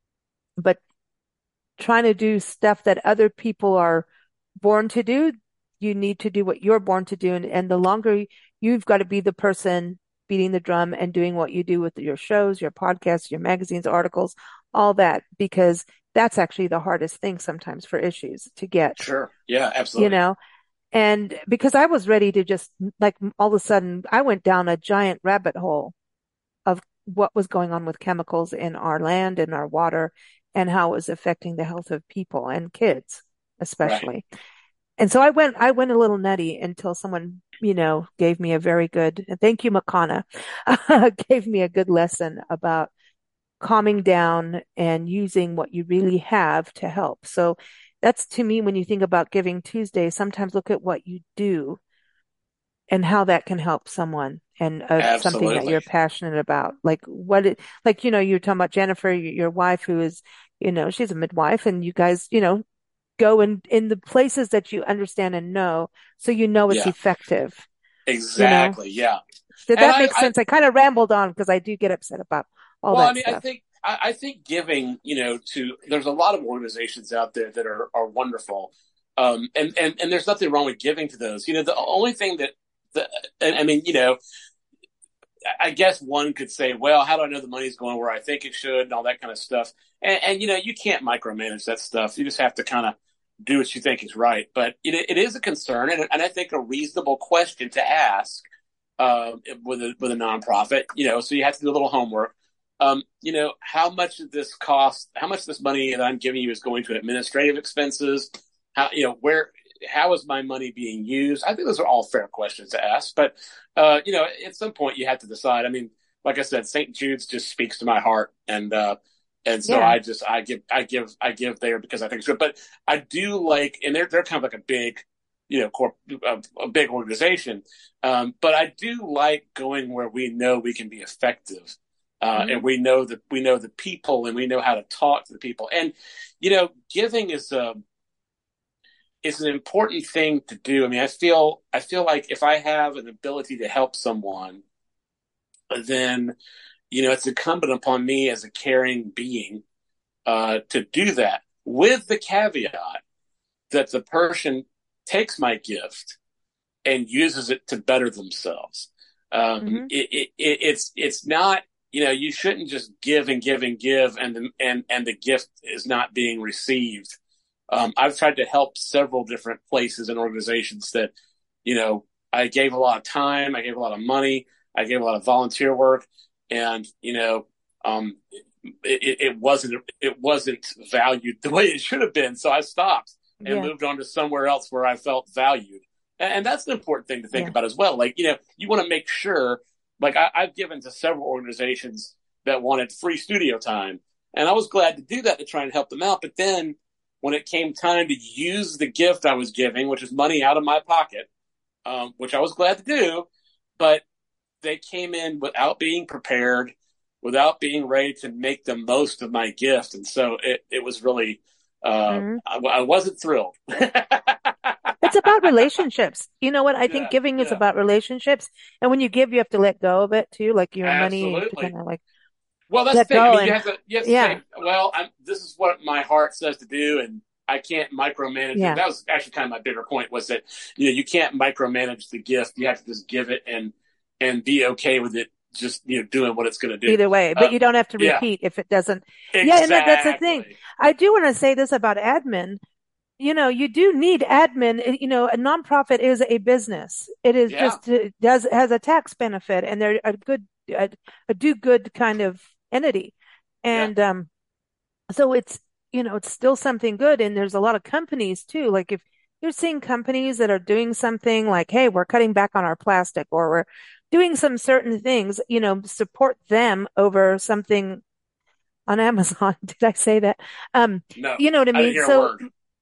S1: but trying to do stuff that other people are born to do, you need to do what you're born to do. And, and the longer you've got to be the person beating the drum and doing what you do with your shows, your podcasts, your magazines, articles, all that, because that's actually the hardest thing sometimes for issues to get,
S2: Sure. Yeah,
S1: you
S2: absolutely.
S1: know? And because I was ready to just like all of a sudden I went down a giant rabbit hole of what was going on with chemicals in our land and our water, and how it was affecting the health of people and kids,
S2: Right.
S1: especially. And so I went, I went a little nutty until someone, you know, gave me a very good, thank you, Makana, gave me a good lesson about calming down and using what you really have to help. So that's to me, when you think about Giving Tuesday, sometimes look at what you do and how that can help someone, and uh, something that
S2: Absolutely.
S1: you're passionate about. Like what it, like, you know, you're talking about Jennifer, your, your wife, who is, you know, she's a midwife, and you guys, you know, go in, in the places that you understand and know, so you know it's
S2: Yeah,
S1: effective, you know?
S2: exactly. Yeah.
S1: Did
S2: And
S1: that
S2: I,
S1: make
S2: I,
S1: sense? I kind of rambled on because I do get upset about all
S2: well, I
S1: that
S2: mean, I
S1: stuff.
S2: think, I, I think giving, you know, to, there's a lot of organizations out there that are, are wonderful. Um, and, and, and there's nothing wrong with giving to those. You know, the only thing that, the, and I mean, you know, I guess one could say, well, how do I know the money's going where I think it should and all that kind of stuff? And, and you know, you can't micromanage that stuff. You just have to kind of do what you think is right. But it, it is a concern, and, and I think a reasonable question to ask uh, with a with a nonprofit. You know, so you have to do a little homework. Um, you know, how much of this cost? How much of this money that I'm giving you is going to administrative expenses? How, you know, where, how is my money being used? I think those are all fair questions to ask. But uh, you know, at some point you have to decide. I mean, like I said, Saint Jude's just speaks to my heart, and uh, and so
S1: Yeah.
S2: I just I give I give I give there because I think it's good. But I do like, and they're they're kind of like a big, you know, corp, a, a big organization. Um, but I do like going where we know we can be effective. Uh,
S1: Hmm.
S2: and we know that we know the people, and we know how to talk to the people. And you know, giving is a it's an important thing to do. I mean, I feel I feel like if I have an ability to help someone, then you know it's incumbent upon me as a caring being uh, to do that, with the caveat that the person takes my gift and uses it to better themselves. Um,
S1: Hmm.
S2: it, it, it, it's it's not, you know, you shouldn't just give and give and give, and the, and and the gift is not being received. Um, I've tried to help several different places and organizations that, you know, I gave a lot of time, I gave a lot of money, I gave a lot of volunteer work, and you know, um, it, it wasn't it wasn't valued the way it should have been, so I stopped. and
S1: Yeah.
S2: moved on to somewhere else where I felt valued. And, and that's an important thing to think
S1: Yeah.
S2: about as well. Like, you know, you want to make sure, like I, I've given to several organizations that wanted free studio time. And I was glad to do that to try and help them out. But then when it came time to use the gift I was giving, which is money out of my pocket, um, which I was glad to do, but they came in without being prepared, without being ready to make the most of my gift. And so it, it was really, uh,
S1: Mhm.
S2: I, I wasn't thrilled.
S1: It's about relationships. You know what? I think
S2: Yeah,
S1: giving is
S2: yeah,
S1: about relationships. And when you give, you have to let go of it too, like your money, you have to kind
S2: absolutely.
S1: of like
S2: Well, that's the
S1: let
S2: thing. I
S1: go.
S2: mean, you
S1: And
S2: have to you have to
S1: yeah,
S2: say, well, I'm, this is what my heart says to do, and I can't micromanage it.
S1: yeah.
S2: That was actually kind of my bigger point was that you know you can't micromanage the gift. You have to just give it and and be okay with it, just you know doing what it's going to do.
S1: Either way, but
S2: Uh,
S1: you don't have to
S2: yeah,
S1: repeat if it doesn't. Yeah, and that, that's the thing.
S2: exactly.
S1: I do want to say this about admin. You know, you do need admin. You know, a nonprofit is a business. It is
S2: Yeah,
S1: just it does has a tax benefit, and they're a good a, a do good kind of entity.
S2: yeah.
S1: And um, so it's you know it's still something good. And there's a lot of companies too. Like if you're seeing companies that are doing something like, hey, we're cutting back on our plastic, or we're doing some certain things, you know, support them over something on Amazon. Did I say that? Um,
S2: No,
S1: you know what I
S2: I didn't
S1: mean?
S2: hear a
S1: So
S2: word.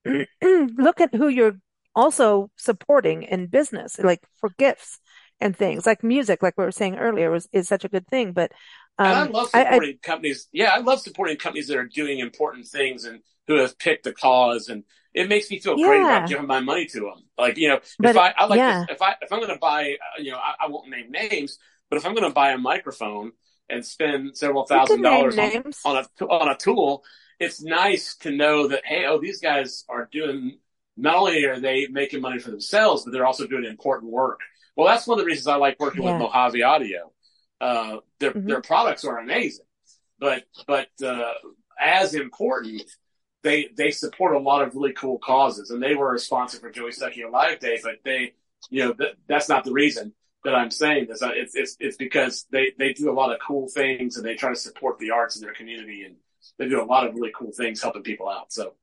S1: look at who you're also supporting in business, like for gifts and things like music, like we were saying earlier, was is such a good thing. But
S2: And I
S1: um,
S2: love
S1: I, I
S2: supporting companies. Yeah, I love supporting companies that are doing important things and who have picked a cause. And it makes me feel great about
S1: yeah,
S2: giving my money to them. Like, you know, if
S1: but
S2: I, I like this,
S1: yeah,
S2: if I, if I'm going to buy, uh, you know, I, I won't name names, but if I'm going to buy a microphone and spend several
S1: you
S2: thousand
S1: can name
S2: dollars on,
S1: names.
S2: on a, on a tool, it's nice to know that, hey, oh, these guys are doing, not only are they making money for themselves, but they're also doing important work. Well, that's one of the reasons I like working with
S1: Yeah.
S2: Mojave Audio. Uh, their,
S1: Hmm.
S2: their products are amazing. But but uh, as important, they they support a lot of really cool causes, and they were a sponsor for Joey Stuckey Live Day. But they, you know, th- that's not the reason that I'm saying this. It's it's it's because they they do a lot of cool things, and they try to support the arts in their community, and they do a lot of really cool things helping people out. So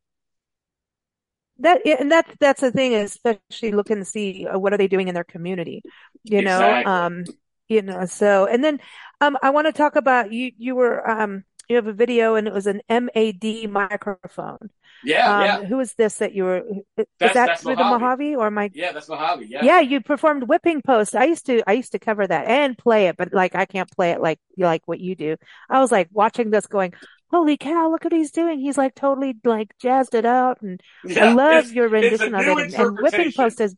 S1: That and that that's the thing, especially looking to see uh, what are they doing in their community, you know.
S2: exactly,
S1: Um, you know, so and then um, I want to talk about you. You were um, you have a video, and it was an M A D microphone.
S2: yeah,
S1: Um,
S2: yeah.
S1: who is this that you were? Is
S2: That's
S1: that
S2: that's
S1: through the
S2: Mojave.
S1: Mojave or my?
S2: Yeah, that's Mojave. Yeah.
S1: Yeah, you performed Whipping Post. I used to I used to cover that and play it, but like I can't play it like like what you do. I was like watching this going, holy cow, look what he's doing. He's like totally like jazzed it out, and I
S2: Yeah,
S1: love
S2: it's
S1: your
S2: it's a
S1: rendition of
S2: new
S1: it. And, and Whipping
S2: interpretation.
S1: Post is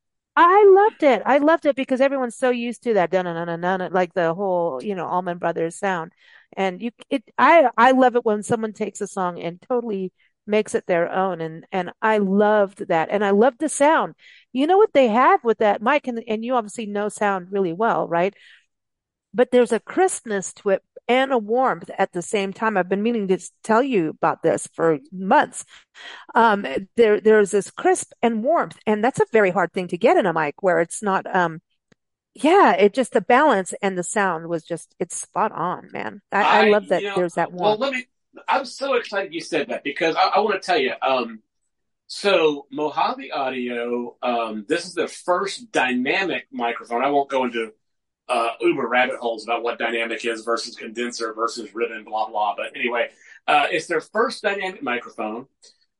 S1: I loved it. I loved it because everyone's so used to that dun dun dun dun like the whole, you know, Allman Brothers sound. And you it I I love it when someone takes a song and totally makes it their own, and and I loved that. And I loved the sound. You know what they have with that mic, and and you obviously know sound really well, right? But there's a crispness to it and a warmth at the same time. I've been meaning to tell you about this for months. Um, there, there's this crisp and warmth, and that's a very hard thing to get in a mic where it's not, um, yeah, it just the balance and the sound was just, it's spot on, man. I, I
S2: I,
S1: love that
S2: you know,
S1: there's that
S2: well,
S1: warmth.
S2: let me. I'm so excited you said that because I, I want to tell you. Um, so Mojave Audio, um, this is the first dynamic microphone. I won't go into uh, uber rabbit holes about what dynamic is versus condenser versus ribbon, blah blah. But anyway, uh, it's their first dynamic microphone.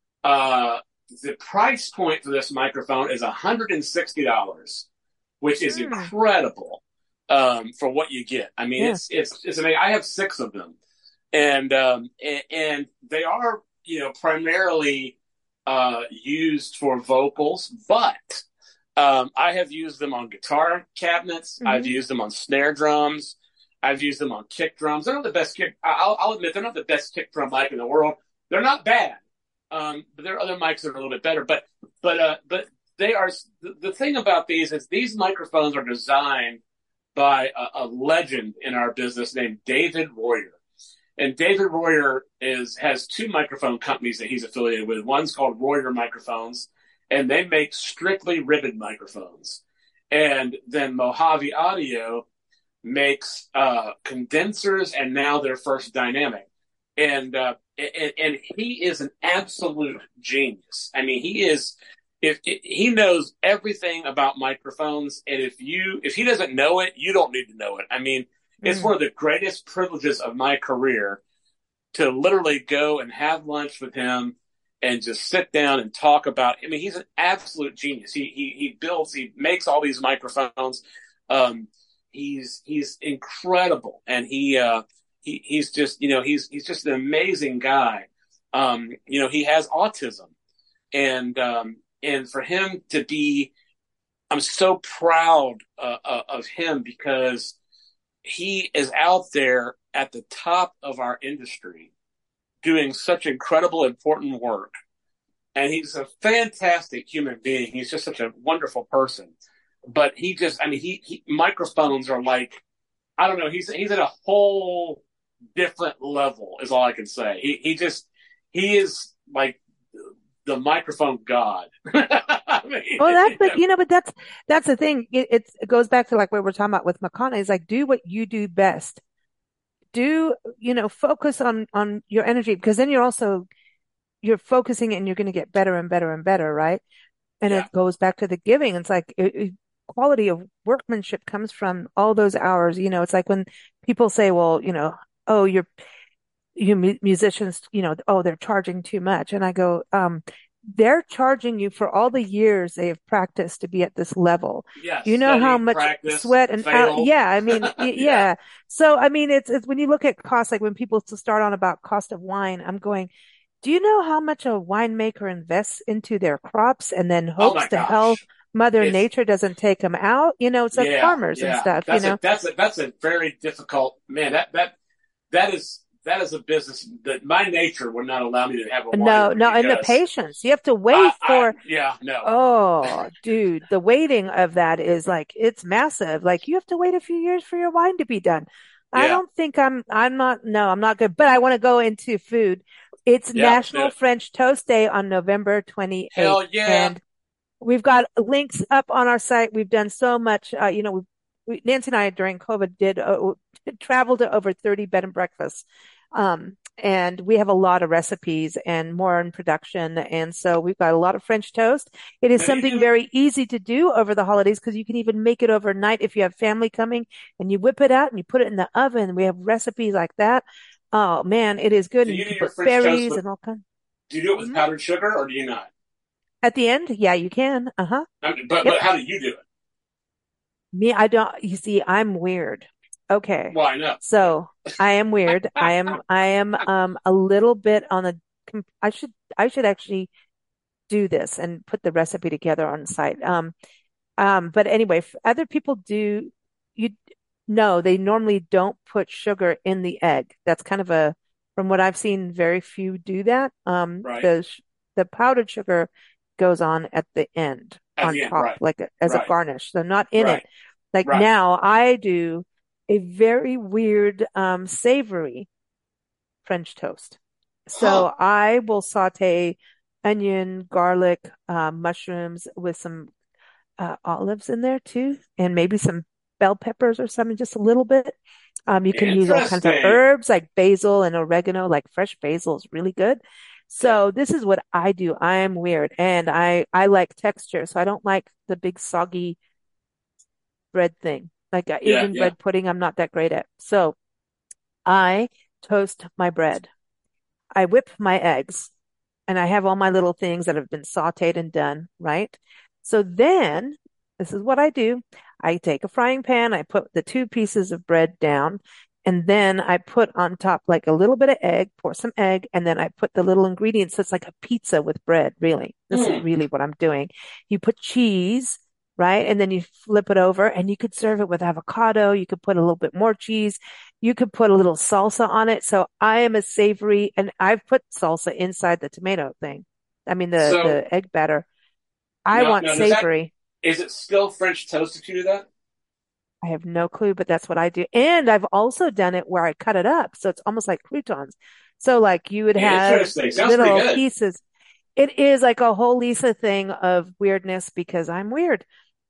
S2: Uh, the price point for this microphone is one hundred sixty dollars, which is
S1: Mm,
S2: incredible um, for what you get. I mean,
S1: yeah.
S2: it's it's it's amazing. I have six of them, and um, and, and they are you know primarily uh, used for vocals, but um, I have used them on guitar cabinets. I've
S1: Hmm.
S2: used them on snare drums. I've used them on kick drums. They're not the best kick. I'll, I'll admit they're not the best kick drum mic in the world. They're not bad, um, but there are other mics that are a little bit better. But but uh, but they are the, the thing about these is these microphones are designed by a, a legend in our business named David Royer. And David Royer is has two microphone companies that he's affiliated with. One's called Royer Microphones, and they make strictly ribbon microphones. And then Mojave Audio makes uh, condensers and now their first dynamic. and uh, and, and he is an absolute genius. I mean, he is. If, if he knows everything about microphones, and if you if he doesn't know it, you don't need to know it. I mean, it's
S1: Mm.
S2: one of the greatest privileges of my career to literally go and have lunch with him and just sit down and talk about. I mean, he's an absolute genius. He he he builds, he makes all these microphones. Um, he's he's incredible, and he uh, he he's just you know he's he's just an amazing guy. Um, you know, he has autism, and um, and for him to be, I'm so proud uh, uh, of him because he is out there at the top of our industry doing such incredible, important work. And he's a fantastic human being. He's just such a wonderful person. But he just, I mean, he, he microphones are like, I don't know, he's he's at a whole different level, is all I can say. He he just he is like the microphone god. I mean,
S1: Well, that's,
S2: you
S1: but
S2: know,
S1: you know, but that's, that's the thing. It, it's, it goes back to like what we're talking about with McConaughey. It's like, do what you do best. Do, you know, focus on, on your energy because then you're also, you're focusing and you're going to get better and better and better, right? And
S2: yeah,
S1: it goes back to the giving. It's like it, it- quality of workmanship comes from all those hours. You know, it's like when people say, well, you know, oh, you're, you mu- musicians, you know, oh, they're charging too much. And I go, um, they're charging you for all the years they have practiced to be at this level.
S2: yeah,
S1: Do you know how
S2: study,
S1: much
S2: practice,
S1: sweat and out?
S2: fail.
S1: Yeah, I mean, y-
S2: Yeah,
S1: yeah. So, I mean, it's, it's when you look at cost, like when people s- start on about cost of wine, I'm going, do you know how much a winemaker invests into their crops and then
S2: oh
S1: hopes
S2: my
S1: to hell
S2: gosh.
S1: Mother
S2: It's
S1: Nature doesn't take them out? You know, it's like
S2: yeah,
S1: farmers and
S2: yeah.
S1: stuff, you
S2: That's a
S1: know?
S2: that's a that's a very difficult man. That that that is that is a business that my nature would not allow me to have a
S1: No,
S2: winery
S1: no, and the
S2: because
S1: patience. You have to
S2: I
S1: wait
S2: I
S1: for,
S2: yeah no
S1: oh, dude, the waiting of that is like, it's massive. Like you have to wait a few years for your wine to be done. I
S2: yeah
S1: don't think I'm, I'm not, no, I'm not good, but I want to go into food. It's
S2: yeah let's do
S1: National
S2: it.
S1: French Toast Day on November twenty-eighth.
S2: Hell yeah.
S1: And we've got links up on our site. We've done so much. Uh, you know, we, we, Nancy and I during COVID did uh, travel to over thirty bed and breakfasts. Um, and we have a lot of recipes and more in production. And so we've got a lot of French toast. It is
S2: Have you
S1: something
S2: given
S1: very easy to do over the holidays because you can even make it overnight if you have family coming and you whip it out and you put it in the oven. We have recipes like that. Oh man, it is good.
S2: do
S1: And you
S2: you do
S1: can
S2: your
S1: put
S2: French toast
S1: berries
S2: with
S1: and all kinds.
S2: do you do it with
S1: Mhm.
S2: powdered sugar or do you not?
S1: At the end, yeah, you can. Uh-huh.
S2: I mean, but
S1: Yep.
S2: but how do you do it?
S1: Me, I don't, you see, I'm weird. Okay.
S2: Well, I know.
S1: So I am weird. I am, I am, um, a little bit on the, com- I should, I should actually do this and put the recipe together on the site. Um, um, but anyway, if other people do, you no, they normally don't put sugar in the egg. That's kind of a, from what I've seen, very few do that. Um,
S2: Right
S1: the, sh- the powdered sugar goes on at the end
S2: at
S1: on
S2: the end.
S1: top,
S2: Right
S1: like a, as a
S2: right
S1: garnish. So not in it.
S2: right
S1: Like
S2: right.
S1: now I do a very weird, um, savory French toast.
S2: Huh.
S1: So I will saute onion, garlic, uh, mushrooms with some uh, olives in there too, and maybe some bell peppers or something, just a little bit. Um, you can use all kinds of
S2: Interesting.
S1: herbs like basil and oregano, like fresh basil is really good.
S2: Yeah.
S1: So this is what I do. I am weird and I, I like texture. So I don't like the big soggy bread thing. Like uh,
S2: Yeah.
S1: even
S2: Yeah.
S1: bread pudding, I'm not that great at. So I toast my bread. I whip my eggs and I have all my little things that have been sauteed and done, right? So then this is what I do. I take a frying pan, I put the two pieces of bread down, and then I put on top like a little bit of egg, pour some egg, and then I put the little ingredients. So it's like a pizza with bread, really. This is
S2: Hmm.
S1: really what I'm doing. You put cheese, right? And then you flip it over and you could serve it with avocado. You could put a little bit more cheese. You could put a little salsa on it. So I am a savory and I've put salsa inside the tomato thing. I mean, the,
S2: So
S1: the egg batter. I
S2: now
S1: want
S2: now does that
S1: savory.
S2: is it still French toast if you do that?
S1: I have no clue, but that's what I do. And I've also done it where I cut it up. So it's almost like croutons. So like you would have
S2: Interesting. Sounds pretty
S1: little
S2: good.
S1: pieces. It is like a whole Lisa thing of weirdness because I'm weird.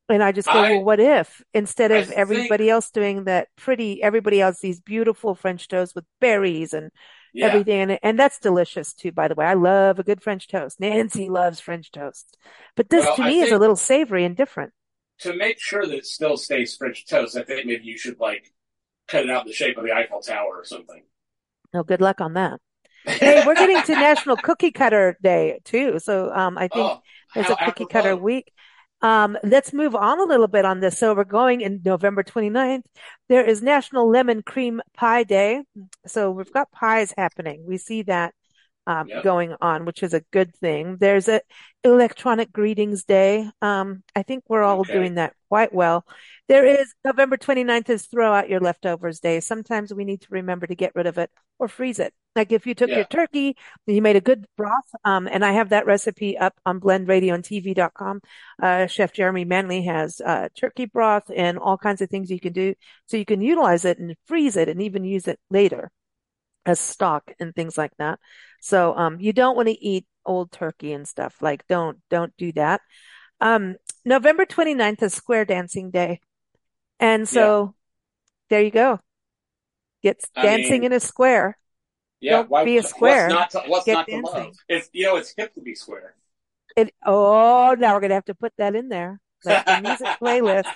S1: And I just go, well,
S2: I
S1: what if instead
S2: I
S1: of
S2: think
S1: everybody else doing that pretty, everybody else, these beautiful French toast with berries and
S2: yeah.
S1: everything. And, and that's delicious too, by the way. I love a good French toast. Nancy loves French toast, but this
S2: Well,
S1: to
S2: I
S1: me is a
S2: think
S1: little savory and different.
S2: to make sure that it still stays French toast, I think maybe you should like cut it out in the shape of the Eiffel Tower or something.
S1: No, good luck on that. Hey, we're getting to National Cookie Cutter Day too. So, um, I think
S2: Oh,
S1: there's
S2: how
S1: a cookie cutter
S2: apropos.
S1: week. Um, let's move on a little bit on this. So we're going in November 29th. There is National Lemon Cream Pie Day. So we've got pies happening. We see that um,
S2: Yep.
S1: going on, which is a good thing. There's a Electronic Greetings Day. Um, I think we're all
S2: Okay.
S1: doing that quite well. There is November 29th is Throw Out Your Leftovers Day. Sometimes we need to remember to get rid of it or freeze it. Like if you took your
S2: Yeah.
S1: turkey, you made a good broth, um, and I have that recipe up on blend radio and t v dot com. Uh, Chef Jeremy Manley has uh, turkey broth and all kinds of things you can do. So you can utilize it and freeze it and even use it later as stock and things like that. So um, you don't want to eat old turkey and stuff. Like don't don't do that. Um, November 29th is Square Dancing Day. And
S2: Yeah.
S1: so there you go. Get
S2: I
S1: dancing
S2: mean,
S1: in a square.
S2: yeah.
S1: Don't
S2: Why?
S1: be a
S2: What's
S1: square.
S2: not to, what's
S1: Get
S2: not to love?
S1: dancing.
S2: It's you know it's hip to be square.
S1: It, oh, now we're gonna have to put that in there, like the music playlist.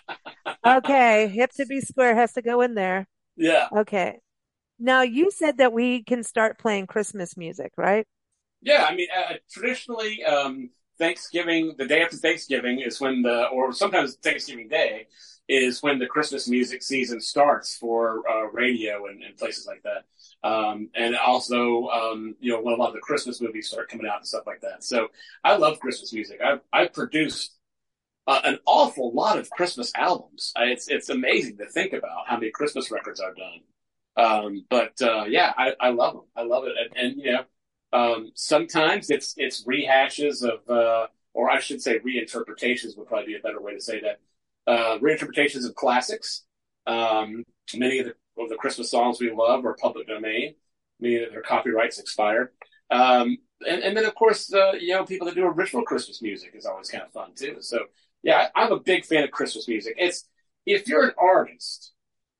S1: Okay, hip to be square has to go in there.
S2: Yeah.
S1: Okay. Now you said that we can start playing Christmas music, right?
S2: Yeah, I mean, uh, traditionally, um, Thanksgiving, the day after Thanksgiving is when the, or sometimes Thanksgiving Day is when the Christmas music season starts for uh, radio and, and places like that. Um, and also, um, you know, when a lot of the Christmas movies start coming out and stuff like that. So I love Christmas music. I've, I've produced uh, an awful lot of Christmas albums. I, it's, it's amazing to think about how many Christmas records I've done. Um, but uh, yeah, I, I love them. I love it. And, and you know, um, sometimes it's it's rehashes of, uh, or I should say, reinterpretations would probably be a better way to say that. Uh, reinterpretations of classics. Um, many of the of the Christmas songs we love are public domain, meaning that their copyrights expire. Um, and, and then, of course, uh, you know, people that do original Christmas music is always kind of fun too. So, yeah, I, I'm a big fan of Christmas music. It's if you're an artist,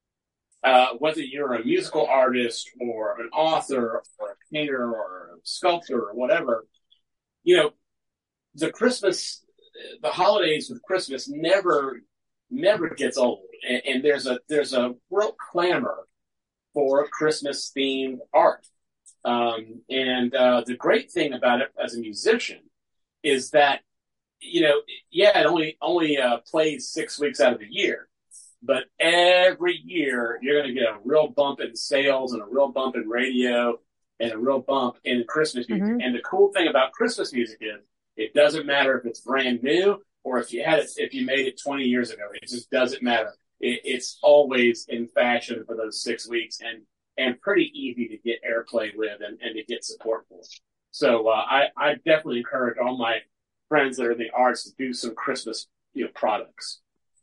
S2: uh, whether you're a musical artist or an author or a painter or a sculptor or whatever, you know, the Christmas, the holidays with Christmas never, never gets old. And, and there's a, there's a real clamor for Christmas themed art. Um, and, uh, the great thing about it as a musician is that, you know, yeah, it only, only, uh, plays six weeks out of the year. But every year, you're going to get a real bump in sales and a real bump in radio and a real bump in Christmas music.
S1: Hmm.
S2: And the cool thing about Christmas music is it doesn't matter if it's brand new or if you had it, if you made it twenty years ago. It just doesn't matter. It, it's always in fashion for those six weeks and, and pretty easy to get airplay with and, and to get support for. So uh, I, I definitely encourage all my friends that are in the arts to do some Christmas, you know, products.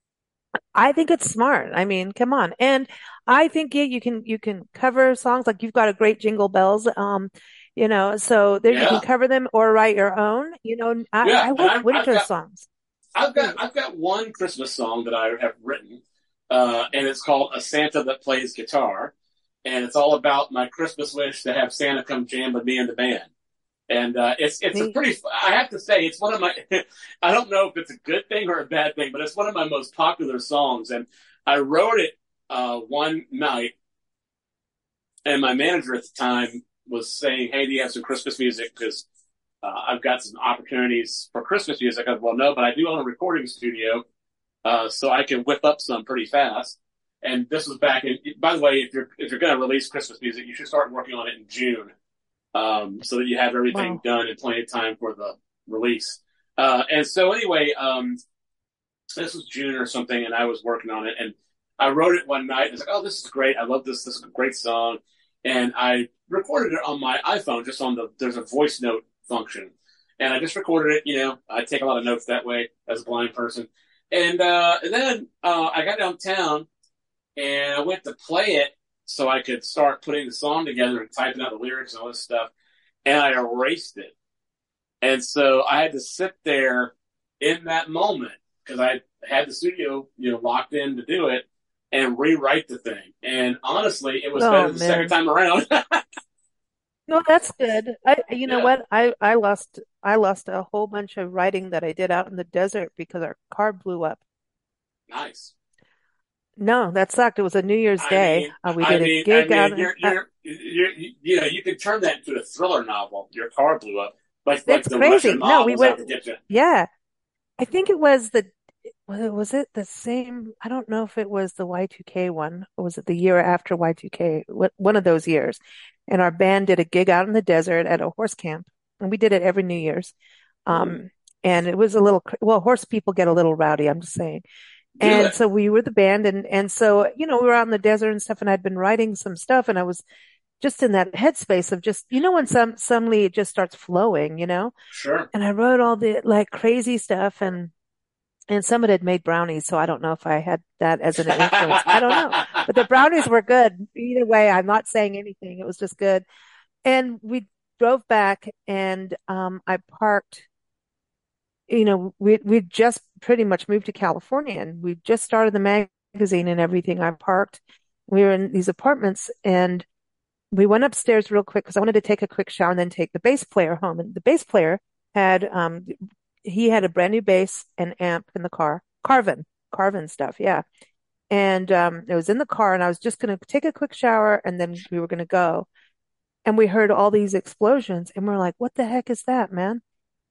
S1: I think it's smart. I mean, come on. And I think yeah, you can you can cover songs like you've got a great Jingle Bells. Um, you know, so there you can
S2: Yeah.
S1: cover them or write your own. You know, I,
S2: Yeah.
S1: I
S2: And
S1: like
S2: I've, I've
S1: winter
S2: got
S1: songs.
S2: I've got
S1: Period.
S2: I've got one Christmas song that I have written, uh, and it's called "A Santa That Plays Guitar," and it's all about my Christmas wish to have Santa come jam with me in the band. And uh, it's it's a
S1: See?
S2: pretty. I have to say, it's one of my. I don't know if it's a good thing or a bad thing, but it's one of my most popular songs. And I wrote it uh, one night, and my manager at the time was saying, "Hey, do you have some Christmas music? Because uh, I've got some opportunities for Christmas music." I go, "Well, no, but I do own a recording studio, uh, so I can whip up some pretty fast." And this was back in. By the way, if you're if you're going to release Christmas music, you should start working on it in June, um, so that you have everything
S1: Wow.
S2: done in plenty of time for the release. Uh, and so anyway, um, this was June or something, and I was working on it, and I wrote it one night. And I was like, "Oh, this is great! I love this. This is a great song." And I recorded it on my iPhone, just on the there's a voice note function, and I just recorded it. You know, I take a lot of notes that way as a blind person. And, uh, and then uh, I got downtown and I went to play it so I could start putting the song together and typing out the lyrics and all this stuff. And I erased it. And so I had to sit there in that moment because I had the studio, you know, locked in to do it and rewrite the thing. And honestly, it was
S1: Oh
S2: better the second
S1: man.
S2: time around.
S1: No, that's good. I, you know
S2: Yeah,
S1: what? I, I lost, I lost a whole bunch of writing that I did out in the desert because our car blew up.
S2: nice.
S1: No, that sucked. It was a New Year's
S2: I
S1: Day.
S2: mean,
S1: Uh, we
S2: I
S1: did a
S2: mean, I
S1: gig out
S2: mean,
S1: in,
S2: you're,
S1: uh,
S2: you're, you're, you know, you could turn that into a thriller novel. Your car blew up, like, like
S1: it's
S2: the Russian
S1: crazy. No, we
S2: mob was out to
S1: went,
S2: get you.
S1: yeah, I think it was the, was it, was it the same? I don't know if it was the Y two K one or was it the year after Y two K? What, one of those years. And our band did a gig out in the desert at a horse camp. And we did it every New Year's.
S2: Hmm,
S1: Um, and it was a little, cr- well, horse people get a little rowdy, I'm just saying.
S2: do
S1: And
S2: it.
S1: so we were the band and, and so, you know, we were out in the desert and stuff and I'd been writing some stuff and I was just in that headspace of just, you know, when some, suddenly it just starts flowing, you know,
S2: Sure.
S1: and I wrote all the like crazy stuff and, and someone had made brownies. So I don't know if I had that as an influence. I don't know, but the brownies were good. Either way, I'm not saying anything. It was just good. And we drove back and, um, I parked, you know, we, we just pretty much moved to California and we just started the magazine and everything. I parked, we were in these apartments and we went upstairs real quick because I wanted to take a quick shower and then take the bass player home. And the bass player had, um, he had a brand new bass and amp in the car, Carvin, Carvin stuff. Yeah. And, um, it was in the car and I was just going to take a quick shower and then we were going to go. And we heard all these explosions and we're like, what the heck is that, man?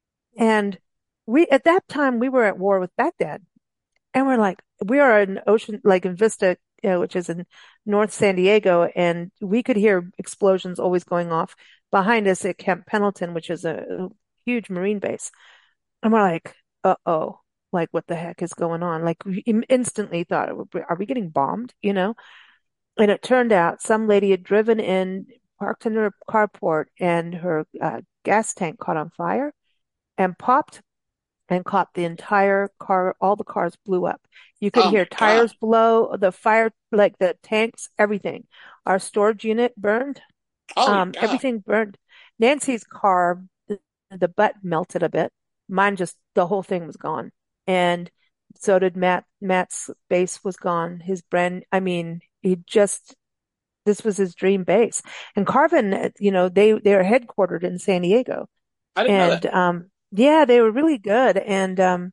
S1: And we, at that time, we were at war with Baghdad. And we're like, we are in Ocean, like in Vista, uh, which is in North San Diego, and we could hear explosions always going off behind us at Camp Pendleton, which is a huge Marine base. And we're like, uh-oh, like what the heck is going on? Like we instantly thought, are we getting bombed? You know? And it turned out some lady had driven in, parked in her carport, and her uh, gas tank caught on fire and popped and caught the entire car. All the cars blew up. You could
S2: Oh
S1: hear
S2: my God.
S1: tires blow, the fire, like the tanks, everything. Our storage unit burned.
S2: Oh my
S1: Um,
S2: God.
S1: everything burned. Nancy's car, the, the butt melted a bit. Mine just, the whole thing was gone. And so did Matt. Matt's base was gone. His brand, I mean, he just, this was his dream base. And Carvin, uh, you know, they, they're headquartered in San Diego.
S2: I didn't know that.
S1: And, um, yeah, they were really good. And, um,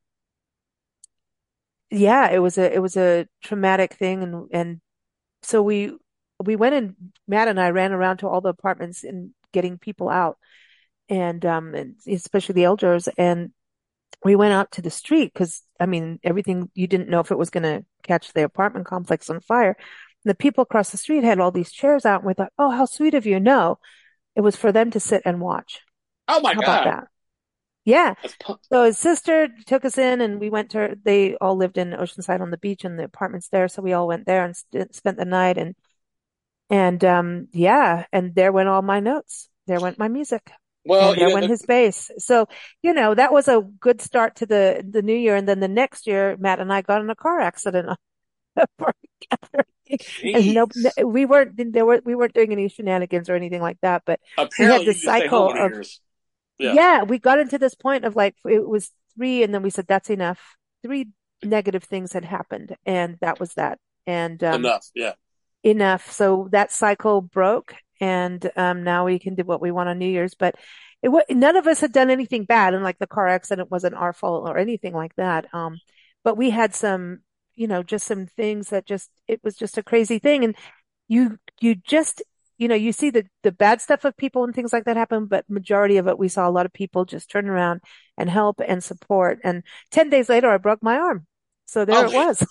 S1: yeah, it was a it was a traumatic thing and and so we we went and Matt and I ran around to all the apartments and getting people out and um and especially the elders and we went out to the street because I mean everything you didn't know if it was going to catch the apartment complex on fire. And the people across the street had all these chairs out and we thought, "Oh, how sweet of you." No, it was for them to sit and watch.
S2: Oh my
S1: How about
S2: God.
S1: that? Yeah.
S2: That's pu-
S1: So his sister took us in and we went to, they all lived in Oceanside on the beach and the apartments there. So we all went there and st spent the night and, and, um, yeah. And there went all my notes. There went my music
S2: well,
S1: and
S2: you
S1: there
S2: know,
S1: went
S2: the,
S1: his bass. So, you know, that was a good start to the, the new year. And then the next year, Matt and I got in a car accident together. And no,
S2: jeez.
S1: we weren't, there were, we weren't doing any shenanigans or anything like that, but we had
S2: Apparently, you
S1: this
S2: need to stay home
S1: cycle
S2: on New
S1: of
S2: Year's. Yeah,
S1: yeah, we got into this point of like it was three, and then we said that's enough. Three negative things had happened, and that was that, and um,
S2: enough. Yeah.
S1: enough. So that cycle broke, and um, now we can do what we want on New Year's. But it wa none of us had done anything bad, and like the car accident wasn't our fault or anything like that. Um, but we had some, you know, just some things that just it was just a crazy thing, and you you just you know you see the the bad stuff of people and things like that happen, but majority of it we saw a lot of people just turn around and help and support. And ten days later, I broke my arm, so there
S2: Oh,
S1: it was.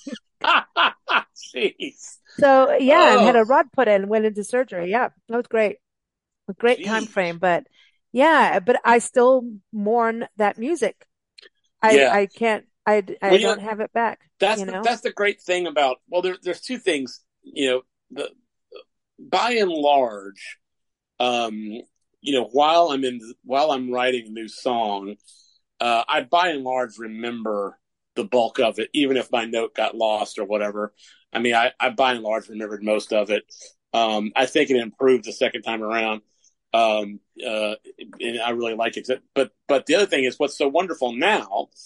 S2: jeez.
S1: So yeah, and had
S2: Oh,
S1: a rod put in, went into surgery. Yeah, that was great, a great time
S2: jeez.
S1: frame. But yeah, but I still mourn that music. I
S2: Yeah.
S1: I can't. I I
S2: Well, you know,
S1: don't have it back.
S2: that's
S1: You
S2: the
S1: know.
S2: that's the great thing about. Well, there, there's two things. You know, the by and large, um, you know, while I'm in while I'm writing a new song, uh, I by and large remember the bulk of it, even if my note got lost or whatever. I mean, I, I by and large remembered most of it. Um, I think it improved the second time around. Um, uh, and I really like it. But but the other thing is what's so wonderful now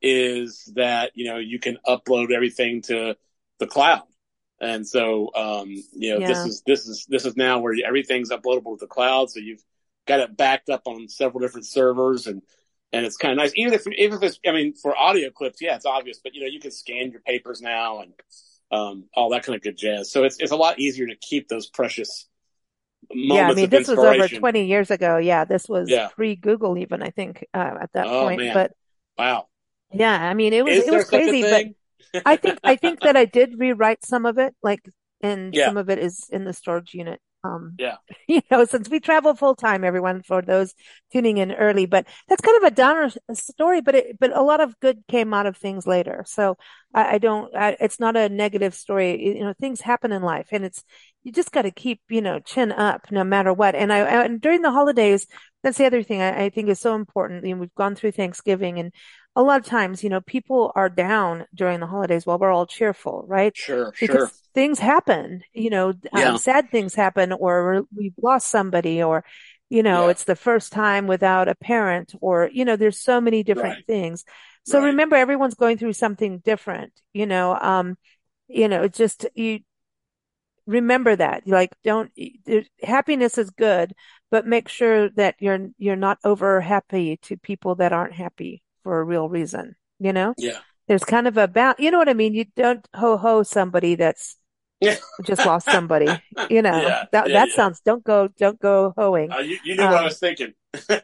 S2: is that, you know, you can upload everything to the cloud. And so, um, you know, this
S1: Yeah.
S2: is, this is, this is now where everything's uploadable to the cloud. So you've got it backed up on several different servers, and, and it's kind of nice. Even if, even if it's, I mean, for audio clips, yeah, it's obvious, but you know, you can scan your papers now and, um, all that kind of good jazz. So it's, it's a lot easier to keep those precious
S1: Yeah. I
S2: moments
S1: mean,
S2: of
S1: this was over
S2: inspiration.
S1: twenty years ago. Yeah. This was
S2: Yeah.
S1: pre-Google even, I think, uh, at that
S2: Oh
S1: point.
S2: man.
S1: But
S2: Wow.
S1: yeah, I mean, it was,
S2: Is
S1: it
S2: there
S1: was
S2: such a
S1: crazy, but
S2: thing?
S1: I think, I think that I did rewrite some of it, like, and
S2: Yeah.
S1: some of it is in the storage unit. Um,
S2: Yeah.
S1: you know, since we travel full time, everyone, for those tuning in early, but that's kind of a downer story, but it, but a lot of good came out of things later. So I, I don't, I, it's not a negative story. You know, things happen in life, and it's, you just got to keep, you know, chin up no matter what. And I, and during the holidays, that's the other thing I, I think is so important. You know, we've gone through Thanksgiving, and a lot of times, you know, people are down during the holidays while we're all cheerful, right?
S2: Sure. Sure.
S1: Because things happen, you know, um,
S2: Yeah.
S1: sad things happen, or we've lost somebody, or, you know,
S2: Yeah.
S1: it's the first time without a parent, or, you know, there's so many different
S2: Right.
S1: things. So
S2: Right.
S1: remember, everyone's going through something different, you know, um, you know, it's just, you remember that, like, don't, happiness is good, but make sure that you're, you're not over happy to people that aren't happy for a real reason, you know?
S2: Yeah.
S1: There's kind of a ba you know what I mean? You don't ho ho somebody that's
S2: Yeah.
S1: just lost somebody, you know,
S2: Yeah.
S1: that,
S2: Yeah.
S1: that
S2: Yeah.
S1: sounds, don't go, don't go hoeing.
S2: Uh, you, you knew what I
S1: Um,
S2: was thinking.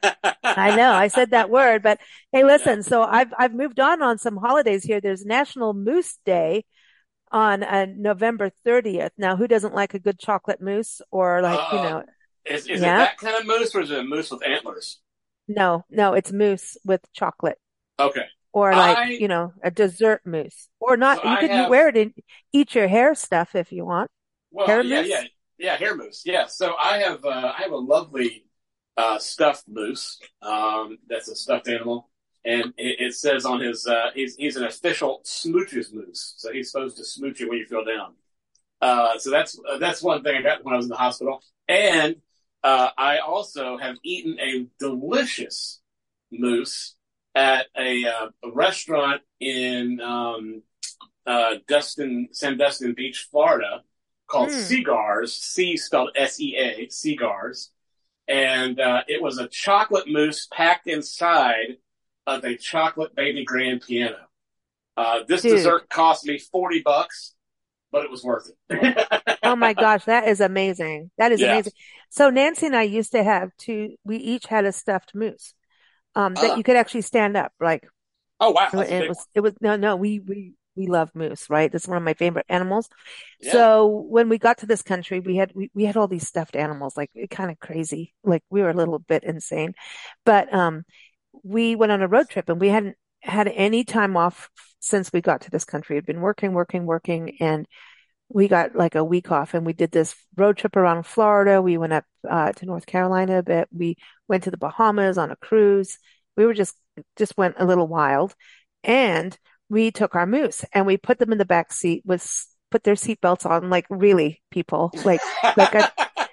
S1: I know I said that word, but hey,
S2: Yeah.
S1: listen, so I've, I've moved on on some holidays here. There's National Moose Day on uh, November thirtieth. Now, who doesn't like a good chocolate mousse, or like, you
S2: Uh,
S1: know,
S2: is is it
S1: yeah,
S2: that kind of moose, or is it a moose with antlers?
S1: no, no, it's mousse with chocolate,
S2: Okay.
S1: or like,
S2: I
S1: you know, a dessert mousse, or
S2: so
S1: not. You
S2: I
S1: could, you
S2: have
S1: wear it in, eat your hair stuff if you want.
S2: well,
S1: Hair
S2: yeah, yeah,
S1: mousse?
S2: yeah, hair moose. Yeah. So I have uh, I have a lovely uh, stuffed moose. Um, that's a stuffed animal, and it, it says on his uh, he's he's an official smooches moose. So he's supposed to smooch you when you feel down. Uh, so that's uh, that's one thing I got when I was in the hospital, and uh, I also have eaten a delicious moose at a, uh, a restaurant in um, uh, Destin, Sandestin Beach, Florida, called
S1: Mm,
S2: Cigars. C spelled S E A, Cigars, and uh, it was a chocolate mousse packed inside of a chocolate baby grand piano. Uh, this
S1: dude.
S2: dessert cost me forty bucks, but it was worth it.
S1: Oh my gosh, that is amazing. That is
S2: Yeah.
S1: amazing. So Nancy and I used to have two, we each had a stuffed moose, um, that
S2: Uh,
S1: you could actually stand up. Like,
S2: oh wow,
S1: and
S2: that's a
S1: it
S2: big one.
S1: was, it was, no, no, we, we, we love moose, right? That's one of my favorite animals.
S2: Yeah.
S1: So when we got to this country, we had, we, we had all these stuffed animals, like kind of crazy. Like we were a little bit insane, but, um, we went on a road trip, and we hadn't had any time off since we got to this country. We'd been working, working, working, and we got like a week off, and we did this road trip around Florida. We went up uh, to North Carolina a bit. We went to the Bahamas on a cruise. We were just just went a little wild, and we took our moose and we put them in the back seat with put their seatbelts on, like really people, like like a,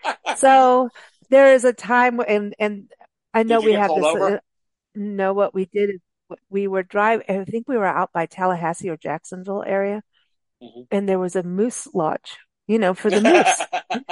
S1: so there is a time, and and I know
S2: Did you
S1: we
S2: get
S1: have
S2: pulled
S1: this.
S2: over?
S1: Uh, no, what we did is we were driving. I think we were out by Tallahassee or Jacksonville area,
S2: Mhm.
S1: and there was a moose lodge, you know, for the moose.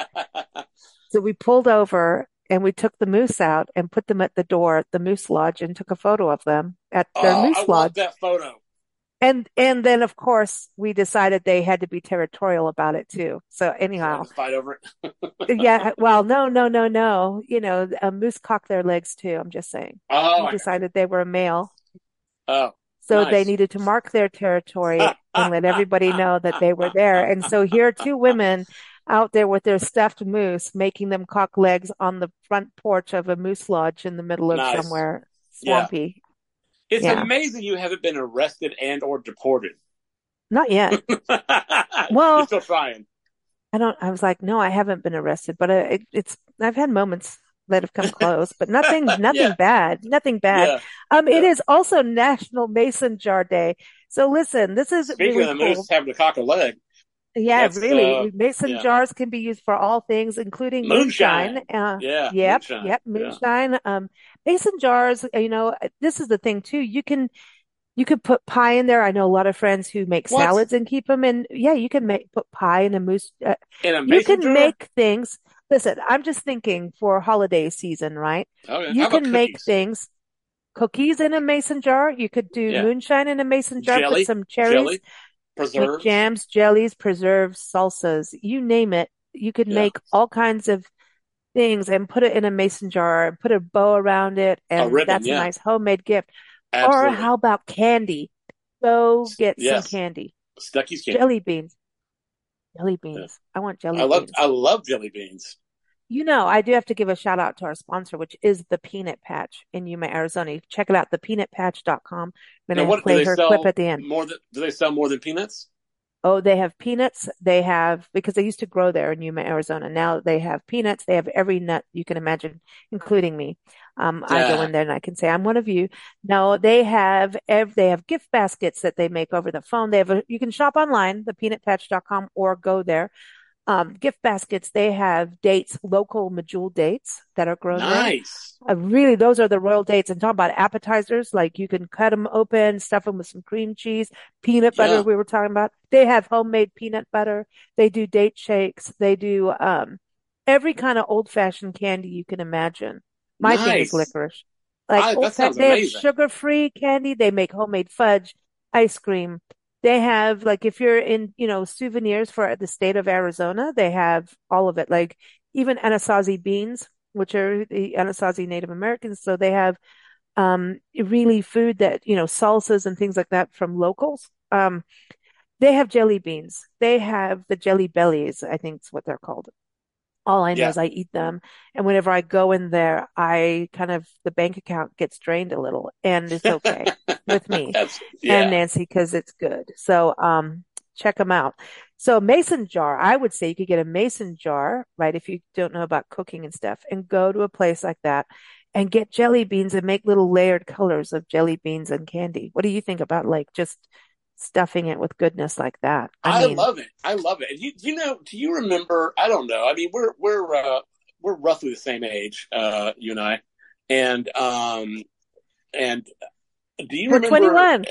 S1: So we pulled over and we took the moose out and put them at the door at the moose lodge and took a photo of them at their
S2: Oh, I
S1: moose
S2: love
S1: lodge.
S2: that photo.
S1: And and then of course we decided they had to be territorial about it too. So
S2: So I
S1: anyhow,
S2: just fight over it.
S1: yeah, well, no, no, no, no. You know, a moose cock their legs too. I'm just saying.
S2: Oh,
S1: We
S2: I got you.
S1: decided they were a male.
S2: Oh,
S1: So they
S2: nice.
S1: needed to mark their territory and let everybody know that they were there. And so here are two women out there with their stuffed moose, making them cock legs on the front porch of a moose lodge in the middle of
S2: Nice.
S1: somewhere
S2: Yeah.
S1: swampy.
S2: It's
S1: Yeah,
S2: amazing you haven't been arrested and or deported.
S1: not yet.
S2: You're
S1: Well,
S2: still trying.
S1: I don't, I was like, no, I haven't been arrested, but uh, it, it's, I've had moments that have come close, but nothing, nothing
S2: Yeah.
S1: bad, nothing bad.
S2: Yeah.
S1: Um, it
S2: Yeah.
S1: is also National Mason Jar Day. So listen, this is
S2: Speaking of
S1: really
S2: the moose
S1: cool.
S2: having to cock a leg,
S1: Yeah,
S2: that's uh
S1: really. Mason
S2: yeah.
S1: jars can be used for all things, including moonshine.
S2: Moonshine.
S1: Uh,
S2: Yeah,
S1: yep,
S2: moonshine.
S1: yep,
S2: Yeah.
S1: moonshine. Um, mason jars, you know, this is the thing too. You can You could put pie in there. I know a lot of friends who make
S2: What?
S1: salads and keep them in. Yeah, you can make put pie in a mousse. Uh,
S2: In a
S1: you
S2: mason
S1: can
S2: jar?
S1: make things. Listen, I'm just thinking for holiday season, right?
S2: Okay. How
S1: You
S2: about
S1: can make
S2: cookies?
S1: things, cookies in a mason jar. You could do
S2: Yeah.
S1: moonshine in a mason jar, put
S2: Jelly?
S1: some cherries,
S2: Jelly?
S1: make
S2: Preserves?
S1: jams, jellies, preserves, salsas, you name it. You could
S2: Yeah.
S1: make all kinds of things and put it in a mason jar and put a bow around it.
S2: A
S1: And
S2: ribbon,
S1: that's a
S2: yeah.
S1: nice homemade gift. Or
S2: Absolutely.
S1: how about candy? Go
S2: S-
S1: get some
S2: Yes.
S1: candy.
S2: Stuckey's candy.
S1: Jelly beans. Jelly
S2: Yeah.
S1: beans. I want
S2: I
S1: jelly
S2: love
S1: beans.
S2: I love jelly beans.
S1: You know, I do have to give a shout out to our sponsor, which is the Peanut Patch in Yuma, Arizona. Check it out, the peanut patch dot com. I'm
S2: Now
S1: going to
S2: what do
S1: play
S2: they
S1: her clip
S2: sell
S1: at the end.
S2: more than do they sell more than peanuts?
S1: Oh, they have peanuts. They have, because they used to grow there in Yuma, Arizona. Now they have peanuts. They have every nut you can imagine, including me. Um, I go
S2: Yeah.
S1: in there and I can say, I'm one of you. No, they have, ev they have gift baskets that they make over the phone. They have a, you can shop online, the peanut patch dot com, or go there. Um, gift baskets, they have dates, local medjool dates that are grown there.
S2: Nice.
S1: Uh, really, those are the royal dates. And talk about appetizers, like you can cut them open, stuff them with some cream cheese, peanut butter,
S2: Yeah.
S1: we were talking about. They have homemade peanut butter. They do date shakes. They do um, every kind of old-fashioned candy you can imagine. My thing is
S2: Nice.
S1: licorice. Like
S2: I
S1: old
S2: that
S1: fa
S2: sounds
S1: they have
S2: amazing.
S1: sugar-free candy. They make homemade fudge, ice cream. They have, like, if you're in, you know, souvenirs for the state of Arizona, they have all of it. Like even Anasazi beans, which are the Anasazi Native Americans. So they have um, really food that, you know, salsas and things like that from locals. Um, they have jelly beans. They have the jelly bellies, I think is what they're called. All I know
S2: Yeah.
S1: is I eat them. And whenever I go in there, I kind of, the bank account gets drained a little and it's okay with me
S2: That's
S1: and
S2: yeah.
S1: Nancy because it's good. So, um, check them out. So mason jar, I would say you could get a mason jar, right? If you don't know about cooking and stuff and go to a place like that and get jelly beans and make little layered colors of jelly beans and candy. What do you think about like just stuffing it with goodness like that? I
S2: I
S1: mean,
S2: love it. I love it. And you you know, do you remember, I don't know. I mean, we're we're uh we're roughly the same age, uh, you and I. And um and do you
S1: we're
S2: remember
S1: twenty-one.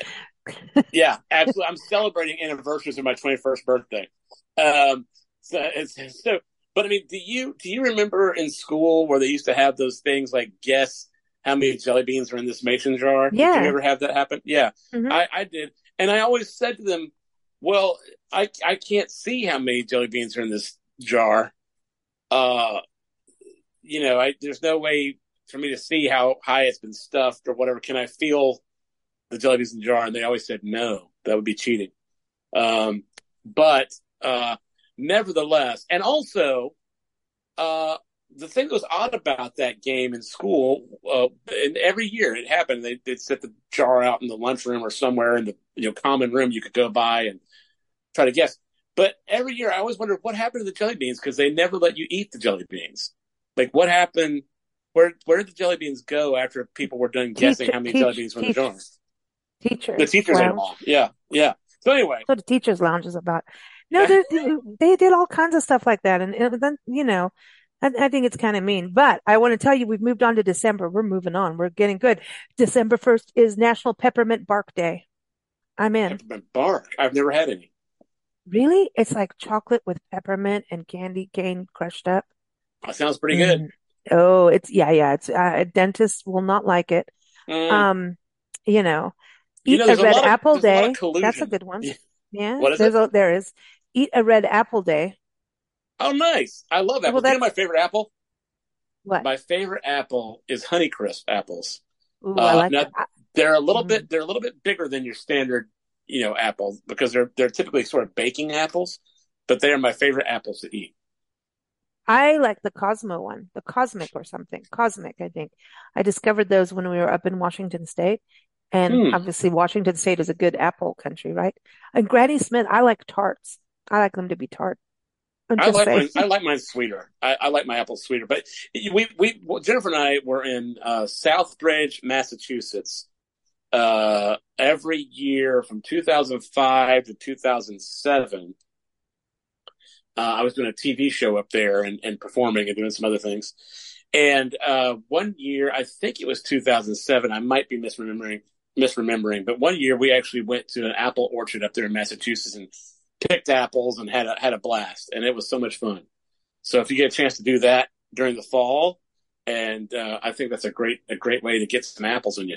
S2: yeah, absolutely. I'm celebrating anniversaries of my twenty-first birthday. Um, so it's so, but I mean, do you do you remember in school where they used to have those things like guess how many jelly beans are in this mason jar? Did you
S1: Yeah.
S2: ever have that happen? Yeah,
S1: Hmm.
S2: I, I did, and I always said to them, "Well, I I can't see how many jelly beans are in this jar. Uh, you know, I there's no way for me to see how high it's been stuffed or whatever. Can I feel the jelly beans in the jar?" And they always said no, that would be cheating. Um, but uh, nevertheless, and also uh, the thing that was odd about that game in school, uh, and every year it happened, they, they'd set the jar out in the lunchroom or somewhere in the you know common room you could go by and try to guess. But every year I always wondered what happened to the jelly beans because they never let you eat the jelly beans. Like what happened? Where where did the jelly beans go after people were done
S1: Teach,
S2: guessing how many jelly
S1: teach,
S2: beans were in the jar?
S1: teachers,
S2: The
S1: teachers
S2: teachers ate them all.
S1: lounge.
S2: Yeah, yeah. So anyway,
S1: What the teachers lounge is about. No, they, they did all kinds of stuff like that. And, and then, you know, I, I think it's kind of mean, but I want to tell you, we've moved on to December. We're moving on. We're getting good. December first is National Peppermint Bark Day. I'm in.
S2: peppermint bark. I've never had any.
S1: Really? It's like chocolate with peppermint and candy cane crushed up.
S2: That sounds pretty good.
S1: Mm. Oh, it's, yeah, yeah. It's, uh, dentists will not like it.
S2: Mm.
S1: Um, you know,
S2: You
S1: eat
S2: know,
S1: a
S2: there's a
S1: red
S2: lot of
S1: apple
S2: there's a lot of
S1: day. That's a
S2: collusion.
S1: good one. Yeah,
S2: What is
S1: there's
S2: it?
S1: a, there is. Eat a red apple day.
S2: Oh, nice. I love
S1: Well,
S2: apples. Do you know
S1: that's
S2: my favorite apple?
S1: what?
S2: My favorite apple is Honeycrisp apples.
S1: Ooh, I
S2: Uh,
S1: like
S2: now
S1: that. I,
S2: they're a little
S1: mm.
S2: bit they're a little bit bigger than your standard, you know, apples because they're they're typically sort of baking apples, but they are my favorite apples to eat.
S1: I like the Cosmo one, the Cosmic or something. Cosmic, I think. I discovered those when we were up in Washington State. And
S2: Hmm.
S1: obviously Washington State is a good apple country, right? And Granny Smith, I like tarts. I like them to be tart. I'm
S2: I
S1: just
S2: like
S1: saying.
S2: mine. I like mine sweeter. I, I like my apples sweeter. But we we Jennifer and I were in uh, Southbridge, Massachusetts, uh, every year from two thousand five to two thousand seven. Uh, I was doing a T V show up there and, and performing and doing some other things. And uh, one year, I think it was two thousand seven. I might be misremembering. misremembering, but one year we actually went to an apple orchard up there in Massachusetts and picked apples and had a, had a blast, and it was so much fun. So if you get a chance to do that during the fall, and uh, I think that's a great a great way to get some apples in you.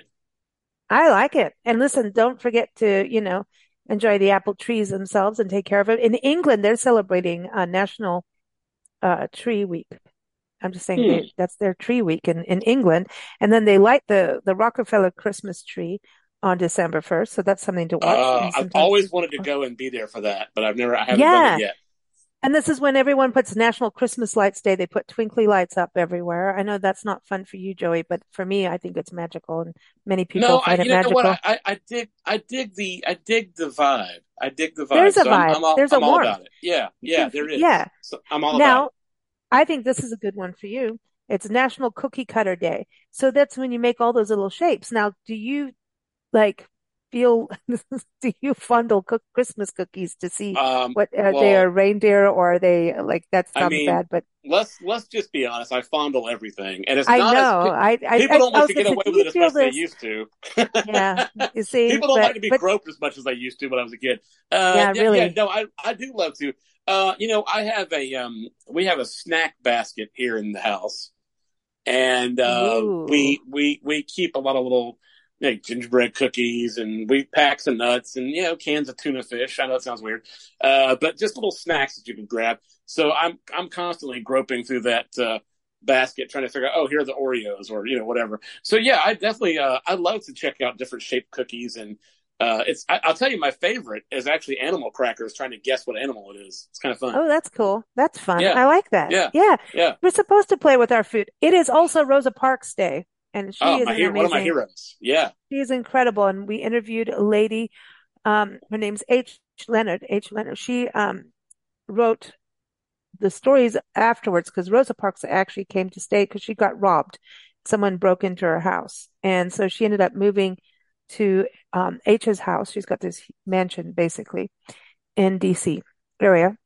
S1: I like it. And listen, don't forget to, you know, enjoy the apple trees themselves and take care of it. In England, they're celebrating uh, National uh, Tree Week. I'm just saying
S2: Hmm.
S1: they, that's their tree week in, in England. And then they light the, the Rockefeller Christmas tree on December first. So that's something to watch.
S2: Uh,
S1: And
S2: I've
S1: sometimes
S2: always wanted to
S1: people,
S2: go and be there for that, but I've never I haven't done it
S1: yeah.
S2: yet.
S1: And this is when everyone puts National Christmas Lights Day. They put twinkly lights up everywhere. I know that's not fun for you, Joey, but for me, I think it's magical and many people
S2: No, I
S1: find it
S2: you know what I,
S1: magical.
S2: I, I dig I dig the I dig the vibe. I dig the vibe.
S1: There's a
S2: So I'm
S1: vibe.
S2: I'm all
S1: There's a
S2: I'm all
S1: warmth.
S2: about it. Yeah,
S1: You
S2: yeah,
S1: can,
S2: there is.
S1: yeah.
S2: So I'm all about it.
S1: Now, I think this is a good one for you. It's National Cookie Cutter Day. So that's when you make all those little shapes. Now, do you like feel, do you fondle cook Christmas cookies to see
S2: Um,
S1: what are they
S2: well,
S1: are reindeer or are they like that
S2: I
S1: sounds
S2: mean,
S1: bad, but
S2: let's let's just be honest. I fondle everything, and it's
S1: I
S2: not as
S1: know. I, I,
S2: people
S1: I,
S2: don't
S1: I
S2: like
S1: was
S2: to
S1: gonna
S2: get
S1: say,
S2: away
S1: do
S2: with
S1: you
S2: it as
S1: feel
S2: much as they
S1: this?
S2: used to.
S1: Yeah, you see,
S2: People don't like
S1: but,
S2: to be
S1: but
S2: groped as much as they used to when I was a kid. Uh,
S1: yeah,
S2: yeah, yeah,
S1: really.
S2: no, I I do love to. Uh, you know, I have a um, we have a snack basket here in the house, and uh,
S1: Ooh.
S2: we we we keep a lot of little like gingerbread cookies, and we pack some nuts, and you know cans of tuna fish. I know it sounds weird, uh, but just little snacks that you can grab. So I'm I'm constantly groping through that uh, basket trying to figure out, oh, here are the Oreos or you know whatever. So yeah, I definitely uh, I love to check out different shaped cookies, and uh, it's I, I'll tell you my favorite is actually animal crackers. Trying to guess what animal it is. It's kind of fun.
S1: Oh, that's cool. That's fun.
S2: Yeah,
S1: I like that.
S2: yeah,
S1: Yeah.
S2: yeah.
S1: We're supposed to play with our food. It is also Rosa Parks Day, and she
S2: Oh,
S1: is
S2: my
S1: an
S2: hero, one of my
S1: amazing,
S2: heroes. Yeah.
S1: she is incredible. And we interviewed a lady, um, her name's H. Leonard, H. Leonard. She, um, wrote the stories afterwards because Rosa Parks actually came to stay because she got robbed. Someone broke into her house. And so she ended up moving to, um, H's house. She's got this mansion basically in D C area.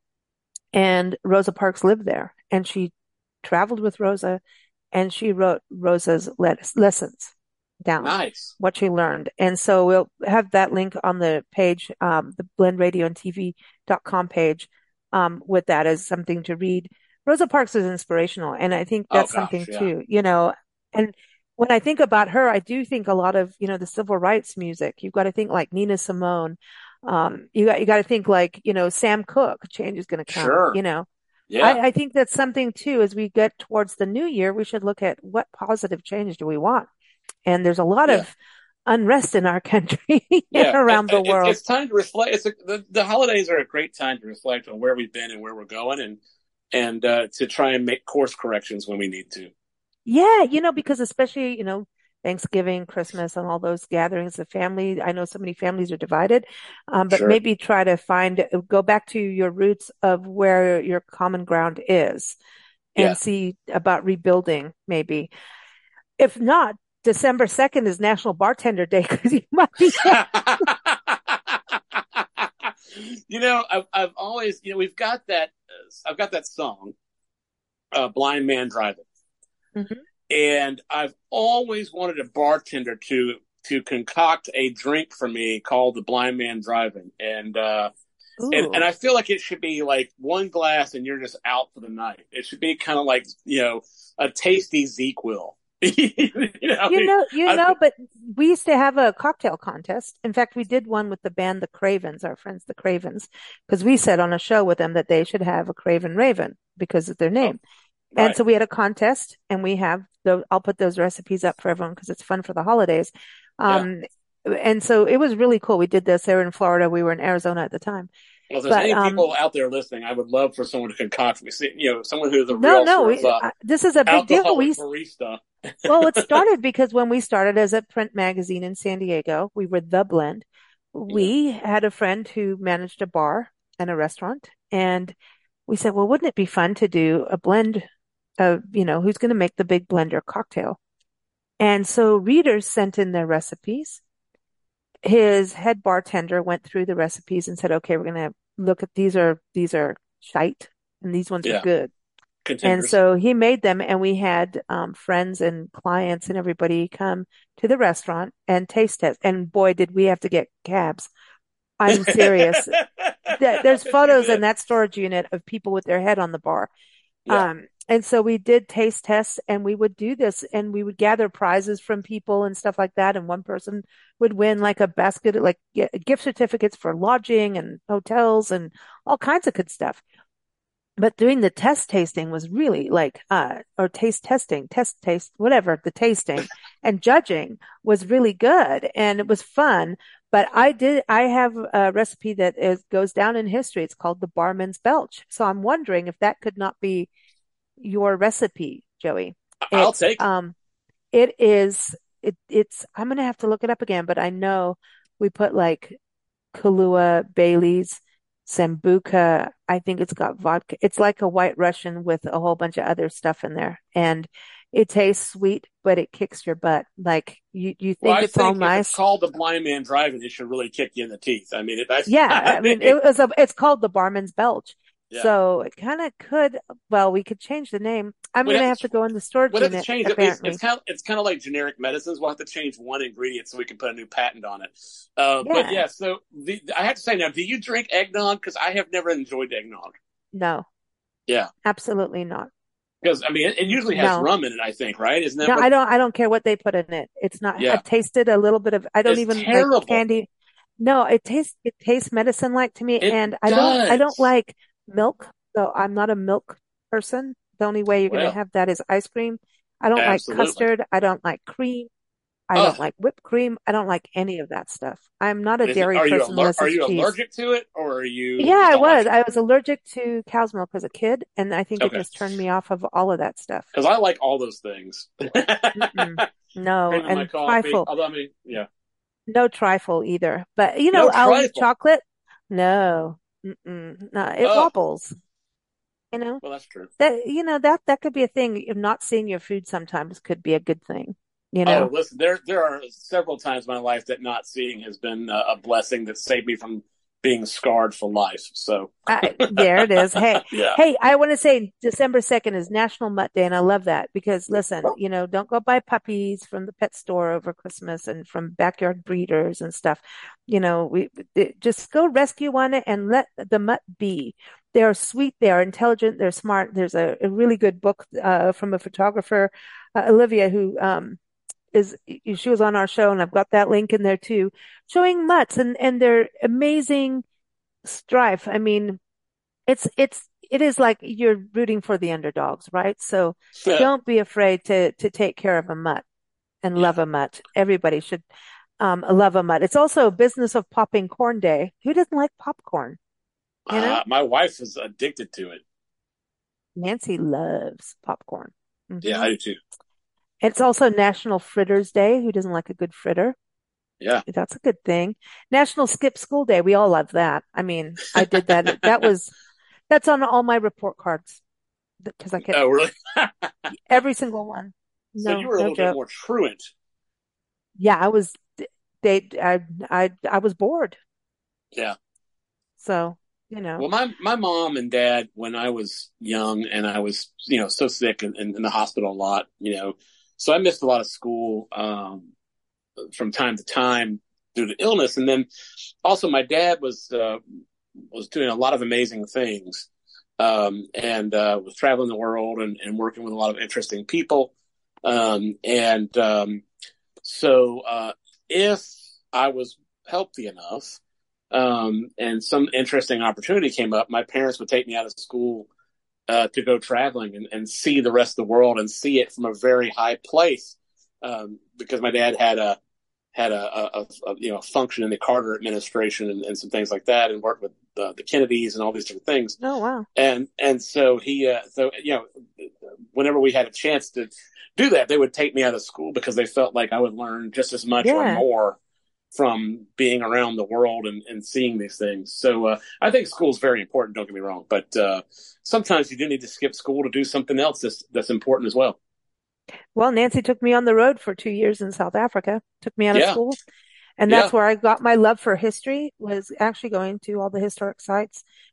S1: And Rosa Parks lived there and she traveled with Rosa and she wrote Rosa's let- lessons down,
S2: Nice.
S1: what she learned. And so we'll have that link on the page, um, the blend radio and T V dot com page, um, with that as something to read. Rosa Parks is inspirational. And I think
S2: Oh
S1: that's
S2: gosh,
S1: something
S2: yeah.
S1: too, you know, and when I think about her, I do think a lot of, you know, the civil rights music. You've got to think like Nina Simone. Um, you got, you got to think like, you know, Sam Cooke, change is going to come,
S2: Sure.
S1: you know.
S2: Yeah.
S1: I, I think that's something too, as we get towards the new year, we should look at what positive change do we want? And there's a lot
S2: Yeah.
S1: of unrest in our country and
S2: Yeah. It,
S1: around the
S2: it,
S1: world.
S2: it's time to reflect. It's a, the, the holidays are a great time to reflect on where we've been and where we're going and, and, uh, to try and make course corrections when we need to.
S1: Yeah, you know, because especially, you know, Thanksgiving, Christmas, and all those gatherings of family. I know so many families are divided, um, but
S2: Sure.
S1: maybe try to find, go back to your roots of where your common ground is and
S2: Yeah.
S1: see about rebuilding maybe. If not, December second is National Bartender Day because you might be.
S2: You know, I've, I've always, you know, we've got that, uh, I've got that song, uh, Blind Man Driving.
S1: Mhm.
S2: And I've always wanted a bartender to to concoct a drink for me called the Blind Man Driving, and uh, and and
S1: Ooh.
S2: I feel like it should be like one glass and you're just out for the night. It should be kind of like you know a tasty ZzzQuil. you know, I
S1: You
S2: mean,
S1: know, you
S2: I,
S1: know, but we used to have a cocktail contest. In fact, we did one with the band The Cravens, our friends The Cravens, because we said on a show with them that they should have a Craven Raven because of their
S2: oh,
S1: name. And
S2: right,
S1: so we had a contest and we have the, I'll put those recipes up for everyone because it's fun for the holidays.
S2: yeah.
S1: Um, and so it was really cool. We did this. They were in Florida. We were in Arizona at the time.
S2: Well, if there's
S1: But,
S2: any people
S1: um,
S2: out there listening, I would love for someone to concoct me. See, you know, someone who's a
S1: no,
S2: real
S1: no,
S2: sort of
S1: we,
S2: uh,
S1: uh, this is a big deal.
S2: alcoholic
S1: We,
S2: barista.
S1: well, it started because when we started as a print magazine in San Diego, we were The Blend.
S2: Yeah.
S1: We had a friend who managed a bar and a restaurant, and we said, well, wouldn't it be fun to do a blend of, you know, who's going to make the big blender cocktail? And so readers sent in their recipes. His head bartender went through the recipes and said, okay, we're going to look at these are, these are shite and these ones are
S2: Yeah.
S1: good. And
S2: Contenders.
S1: so he made them, and we had um, friends and clients and everybody come to the restaurant and taste test. And boy, did we have to get cabs. I'm serious. Th- There's
S2: I bet you
S1: photos in
S2: did.
S1: that storage unit of people with their head on the bar.
S2: Yeah.
S1: Um, and so we did taste tests, and we would do this, and we would gather prizes from people and stuff like that. And one person would win like a basket, like gi- gift certificates for lodging and hotels and all kinds of good stuff. But doing the test tasting was really like, uh, or taste testing, test taste, whatever, the tasting and judging was really good and it was fun. But I did, I have a recipe that is, goes down in history. It's called the Barman's Belch. So I'm wondering if that could not be your recipe, Joey.
S2: I'll
S1: It's,
S2: take it.
S1: um, it is, it, it's, I'm going to have to look it up again, but I know we put like Kahlua, Bailey's, Sambuca. I think it's got vodka. It's like a White Russian with a whole bunch of other stuff in there. And it tastes sweet, but it kicks your butt. Like you, you
S2: Well,
S1: think
S2: I
S1: it's all
S2: think if it's
S1: nice.
S2: called the blind man driving, it should really kick you in the teeth. I mean, it, that's,
S1: Yeah.
S2: I
S1: I mean,
S2: mean,
S1: it was a, it's called the Barman's Belch.
S2: yeah.
S1: So it kind of could, well, we could change the name. I'm
S2: We'd
S1: going to
S2: have
S1: have
S2: to,
S1: to go in the storage
S2: we'd have to
S1: unit,
S2: change at least. It's
S1: apparently.
S2: kind of, it's kind of like generic medicines. We'll have to change one ingredient so we can put a new patent on it. Uh, but
S1: Yeah.
S2: yeah, so the, I have to say now, do you drink eggnog? Because I have never enjoyed eggnog.
S1: No,
S2: Yeah.
S1: absolutely not.
S2: Because I mean, it, it usually has
S1: No.
S2: rum in it. I think, right? Isn't that
S1: No,
S2: what?
S1: I don't, I don't care what they put in it. It's not,
S2: Yeah,
S1: I've tasted a little bit of, I don't
S2: it's
S1: even like
S2: terrible.
S1: candy. No, it tastes, it tastes medicine like to me.
S2: It
S1: And I don't, I don't
S2: does.
S1: like milk. So I'm not a milk person. The only way you're going to
S2: Well,
S1: have that is ice cream. I don't like
S2: absolutely.
S1: custard. I don't like cream. I
S2: Oh,
S1: don't like whipped cream. I don't like any of that stuff. I'm not a
S2: is it?
S1: dairy
S2: Are you
S1: person
S2: aller-
S1: unless
S2: Are
S1: it's
S2: you
S1: cheese.
S2: allergic to it, or are you
S1: Yeah,
S2: just
S1: I
S2: don't like
S1: was.
S2: it?
S1: I was allergic to cow's milk as a kid, and I think it
S2: Okay,
S1: just turned me off of all of that stuff.
S2: because I like all those things.
S1: Mm-mm. No,
S2: Cream in my
S1: and
S2: coffee.
S1: trifle.
S2: Although I mean, yeah,
S1: No trifle either. But you know,
S2: no
S1: I'll eat
S2: trifle.
S1: chocolate. No, mm-mm. No, it
S2: Oh,
S1: wobbles. You know
S2: well, that's true.
S1: that. You know that that could be a thing. If not seeing your food sometimes could be a good thing. You
S2: Oh,
S1: know.
S2: listen, there there are several times in my life that not seeing has been a, a blessing that saved me from being scarred for life. So,
S1: I, there it is. Hey,
S2: yeah.
S1: hey, I want to say December second is National Mutt Day, and I love that because listen, you know, don't go buy puppies from the pet store over Christmas and from backyard breeders and stuff. You know, we it- just go rescue one and let the mutt be. They are sweet, they are intelligent, they're smart. There's a, a really good book uh, from a photographer, uh, Olivia, who um, is she was on our show, and I've got that link in there too, showing mutts and and their amazing strife. I mean, it's it's it is like you're rooting for the underdogs, right? So don't be afraid to to take care of a mutt and
S2: Yeah.
S1: love a mutt. Everybody should um love a mutt. It's also a business of popping corn day. Who doesn't like popcorn? You know?
S2: Uh, my wife is addicted to it.
S1: Nancy loves popcorn.
S2: Yeah,
S1: Hmm.
S2: I do too.
S1: It's also National Fritters Day. Who doesn't like a good fritter?
S2: Yeah.
S1: That's a good thing. National Skip School Day. We all love that. I mean, I did that. That was that's on all my report cards because I kept
S2: Oh, really?
S1: every single one.
S2: So you
S1: No,
S2: were a
S1: no
S2: little bit
S1: joke.
S2: more truant.
S1: Yeah, I was they I I I was bored.
S2: Yeah.
S1: So, you know.
S2: Well, my my mom and dad, when I was young and I was, you know, so sick and, and in the hospital a lot, you know, so I missed a lot of school um, from time to time due to illness, and then also my dad was uh, was doing a lot of amazing things, um, and uh, was traveling the world and, and working with a lot of interesting people, um, and um, so uh, if I was healthy enough um, and some interesting opportunity came up, my parents would take me out of school uh, to go traveling and, and see the rest of the world and see it from a very high place. Um, because my dad had a had a, a, a you know function in the Carter administration and, and some things like that, and worked with uh, the Kennedys and all these different things.
S1: Oh, wow.
S2: And and so he uh, so you know whenever we had a chance to do that, they would take me out of school because they felt like I would learn just as much or
S1: Yeah.
S2: more from being around the world and, and seeing these things. So uh, I think school is very important. Don't get me wrong, but uh, sometimes you do need to skip school to do something else that's that's important as well.
S1: Well, Nancy took me on the road for two years in South Africa, took me out of
S2: Yeah,
S1: school. And that's
S2: yeah,
S1: where I got my love for history, was actually going to all the historic sites.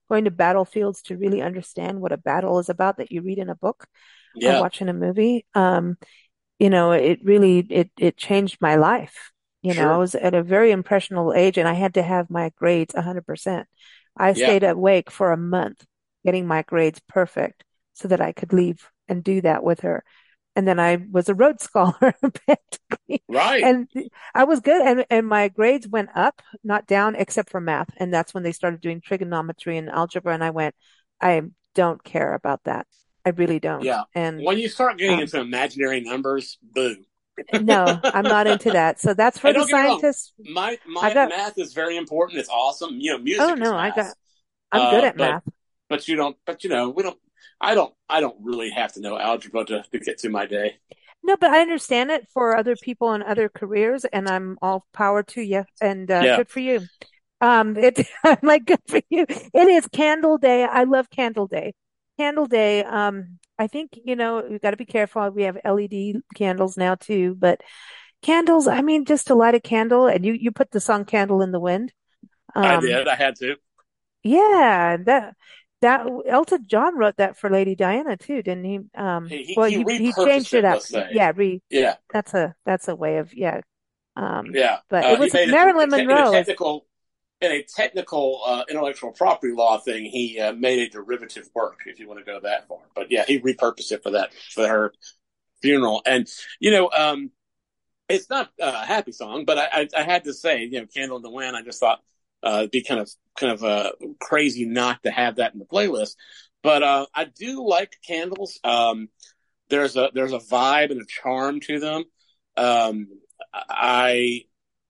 S1: going to battlefields to really understand what a battle is about that you read in a book or
S2: Yeah,
S1: watch in a movie. Um, you know, it really, it, it changed my life. You know, I
S2: sure.
S1: was at a very impressionable age and I had to have my grades one hundred percent. I
S2: Yeah.
S1: stayed awake for a month getting my grades perfect so that I could leave and do that with her. And then I was a Rhodes Scholar, practically.
S2: Right.
S1: And I was good. And, and my grades went up, not down, except for math. And that's when they started doing trigonometry and algebra. And I went, I don't care about that. I really don't.
S2: Yeah.
S1: And,
S2: When you start getting
S1: um,
S2: into imaginary numbers, boo.
S1: no, I'm not into that. So that's for
S2: And
S1: the
S2: don't get me wrong,
S1: scientists.
S2: my
S1: I
S2: my
S1: got,
S2: math is very important. It's awesome. You know,
S1: oh
S2: music is
S1: no, I got,
S2: math.
S1: I'm good
S2: Uh,
S1: at
S2: but
S1: math.
S2: but you don't. But you know, we don't. I don't. I don't really have to know algebra to, to get through my day.
S1: No, but I understand it for other people in other careers, and I'm all power to you, and uh,
S2: Yeah.
S1: good for you. Um, it, I'm like, good for you. It is Candle Day. I love Candle Day. Candle Day. Um, I think, you know, we've got to be careful. We have L E D candles now too, but candles, I mean, just to light a candle and you, you put the song Candle in the Wind.
S2: I
S1: Um,
S2: did. I had to.
S1: yeah, that, that Elton John wrote that for Lady Diana too, didn't he? Um,
S2: He he,
S1: well,
S2: he
S1: he, he
S2: repurposed
S1: changed it
S2: it.
S1: up.
S2: Let's say.
S1: Yeah, re,
S2: Yeah.
S1: that's a, that's a way of, yeah. Um,
S2: Yeah.
S1: but
S2: Uh,
S1: it
S2: he
S1: was
S2: made it
S1: Marilyn
S2: in a
S1: Monroe is,
S2: technical in a technical uh, intellectual property law thing. He uh, made a derivative work. If you want to go that far, but yeah, he repurposed it for that for her funeral. And you know, um, it's not a happy song, but I, I, I had to say, you know, "Candle in the Wind." I just thought uh, it'd be kind of kind of uh, crazy not to have that in the playlist. But uh, I do like candles. Um, there's a there's a vibe and a charm to them. Um, I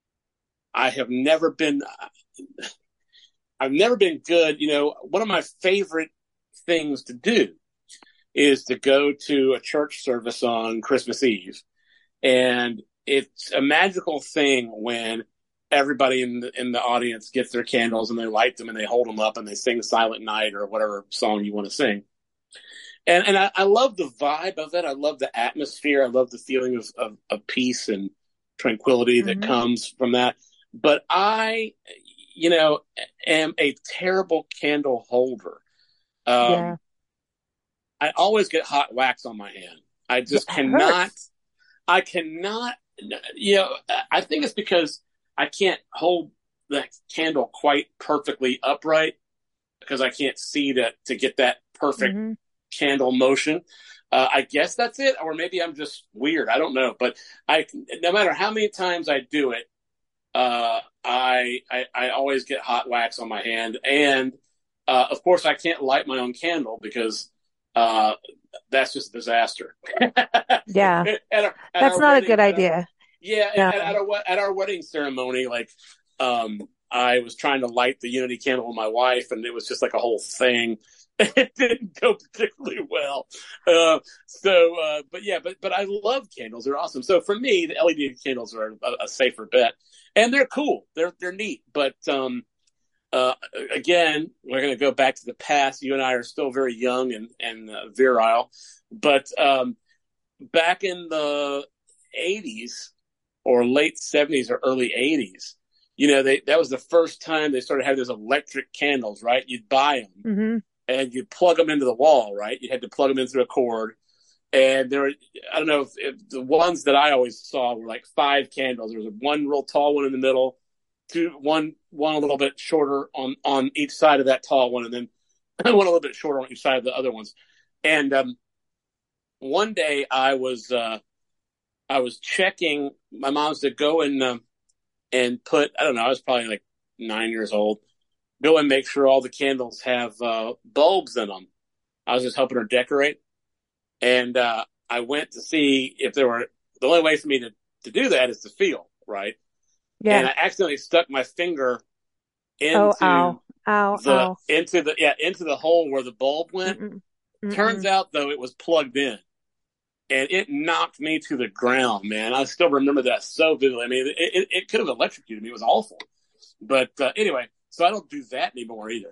S2: I have never been I've never been good. You know, one of my favorite things to do is to go to a church service on Christmas Eve. And it's a magical thing when everybody in the, in the audience gets their candles and they light them and they hold them up and they sing Silent Night or whatever song you want to sing. And, and I, I love the vibe of it. I love the atmosphere. I love the feeling of, of, of peace and tranquility that
S1: hmm
S2: comes from that. But I, you know, am a terrible candle holder.
S1: yeah,
S2: Um, I always get hot wax on my hand. I
S1: yeah,
S2: just
S1: it
S2: cannot,
S1: hurts.
S2: I cannot, you know, I think it's because I can't hold the candle quite perfectly upright because I can't see to, to get that perfect
S1: hmm
S2: candle motion. Uh, I guess that's it, or maybe I'm just weird. I don't know, but I, no matter how many times I do it, uh, I, I I always get hot wax on my hand, and uh, of course I can't light my own candle because uh, that's just a disaster. at
S1: Yeah,
S2: our at
S1: that's
S2: our
S1: not a
S2: wedding,
S1: good
S2: at our,
S1: idea.
S2: yeah,
S1: No.
S2: at, at our at our wedding ceremony, like um, I was trying to light the unity candle with my wife, and it was just like a whole thing. It didn't go particularly well. Uh, so, uh, but yeah, but but I love candles; they're awesome. So for me, the L E D candles are a, a safer bet, and they're cool. They're they're neat. But um, uh, again, we're going to go back to the past. You and I are still very young and and uh, virile, but um, back in the eighties or late seventies or early eighties, you know, they that was the first time they started having those electric candles. Right, you'd buy them
S1: hmm
S2: and you'd plug them into the wall. Right, you had to plug them in through a cord. And there were, I don't know if, if the ones that I always saw were like five candles. There was one real tall one in the middle, two, one, one a little bit shorter on, on each side of that tall one, and then one a little bit shorter on each side of the other ones. And, um, one day I was, uh, I was checking, my mom said, go and, um, and put, I don't know, I was probably like nine years old, go and make sure all the candles have, uh, bulbs in them. I was just helping her decorate. And uh, I went to see if there were, the only way for me to, to do that is to feel, right? And
S1: Yeah.
S2: I accidentally stuck my finger
S1: Oh,
S2: into
S1: ow, ow,
S2: the,
S1: ow.
S2: into the, yeah, into the hole where the bulb went.
S1: Mm-mm.
S2: Turns
S1: Mm-mm.
S2: out though, it was plugged in and it knocked me to the ground, man. I still remember that so vividly. I mean, it, it, it could have electrocuted me. It was awful. But uh, anyway, so I don't do that anymore either.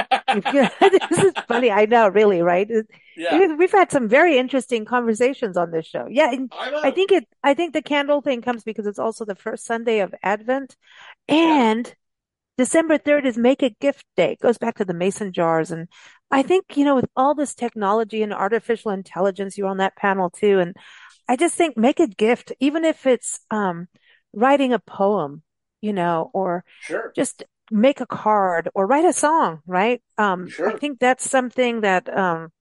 S1: This is funny. I know, really, right?
S2: Yeah,
S1: We- We've had some very interesting conversations on this show. Yeah, and
S2: I
S1: I
S2: know.
S1: think it, I think the candle thing comes because it's also the first Sunday of Advent
S2: Yeah,
S1: and December third is Make a Gift Day. It goes back to the mason jars. And I think, you know, with all this technology and artificial intelligence, you were on that panel too. And I just think make a gift, even if it's um, writing a poem, you know, or
S2: Sure.
S1: just make a card or write a song, right? Um, I
S2: Sure.
S1: think that's something that um,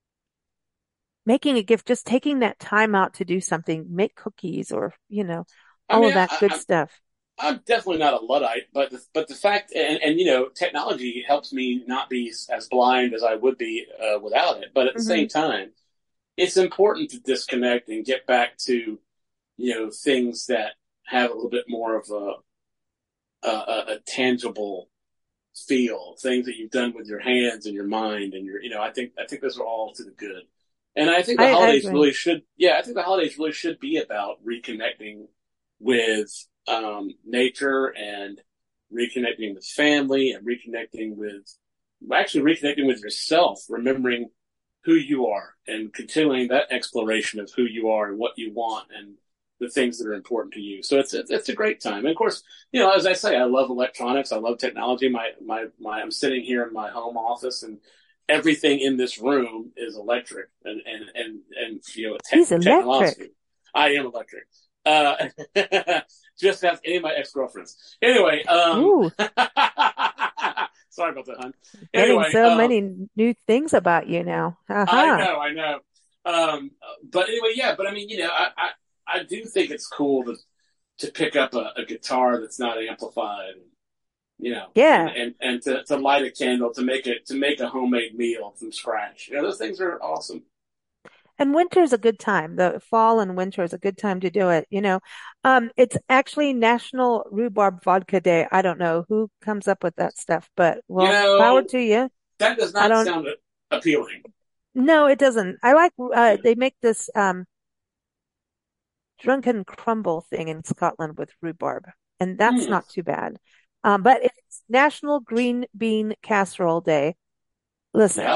S1: making a gift, just taking that time out to do something, make cookies or, you know,
S2: I
S1: all
S2: mean,
S1: of that
S2: I,
S1: good
S2: I,
S1: stuff.
S2: I'm definitely not a Luddite, but the, but the fact and, and you know technology helps me not be as blind as I would be uh, without it. But at the
S1: Hmm.
S2: same time, it's important to disconnect and get back to you know things that have a little bit more of a a, a tangible feel, things that you've done with your hands and your mind and your you know I think I think those are all to the good. And I think the
S1: I, I
S2: holidays
S1: agree.
S2: really should yeah I think the holidays really should be about reconnecting with um, nature and reconnecting with family and reconnecting with actually reconnecting with yourself, remembering who you are and continuing that exploration of who you are and what you want and the things that are important to you. So it's it's, it's a great time. And of course, you know, as I say, I love electronics. I love technology. My my my I'm sitting here in my home office and everything in this room is electric and and and, and you know
S1: He's
S2: te- technology.
S1: electric.
S2: I am electric. Uh, just ask any of my ex girlfriends. Anyway, um,
S1: Ooh,
S2: sorry about that, hon.
S1: getting
S2: Anyway,
S1: so
S2: um,
S1: many new things about you now.
S2: I
S1: Uh-huh.
S2: know, I know. Um, but anyway, yeah. But I mean, you know, I, I, I do think it's cool to to pick up a, a guitar that's not amplified, you know, and
S1: Yeah.
S2: and and to, to light a candle, to make it to make a homemade meal from scratch. You know, those things are awesome.
S1: And winter's a good time. The fall and winter is a good time to do it. You know, um, it's actually National Rhubarb Vodka Day. I don't know who comes up with that stuff, but
S2: You
S1: well, power
S2: know,
S1: to you.
S2: that does
S1: I
S2: not
S1: don't,
S2: sound appealing.
S1: no, it doesn't. I like, uh, they make this, um, drunken crumble thing in Scotland with rhubarb, and that's
S2: Hmm.
S1: not too bad. Um, but it's National Green Bean Casserole Day. Listen,
S2: Yeah,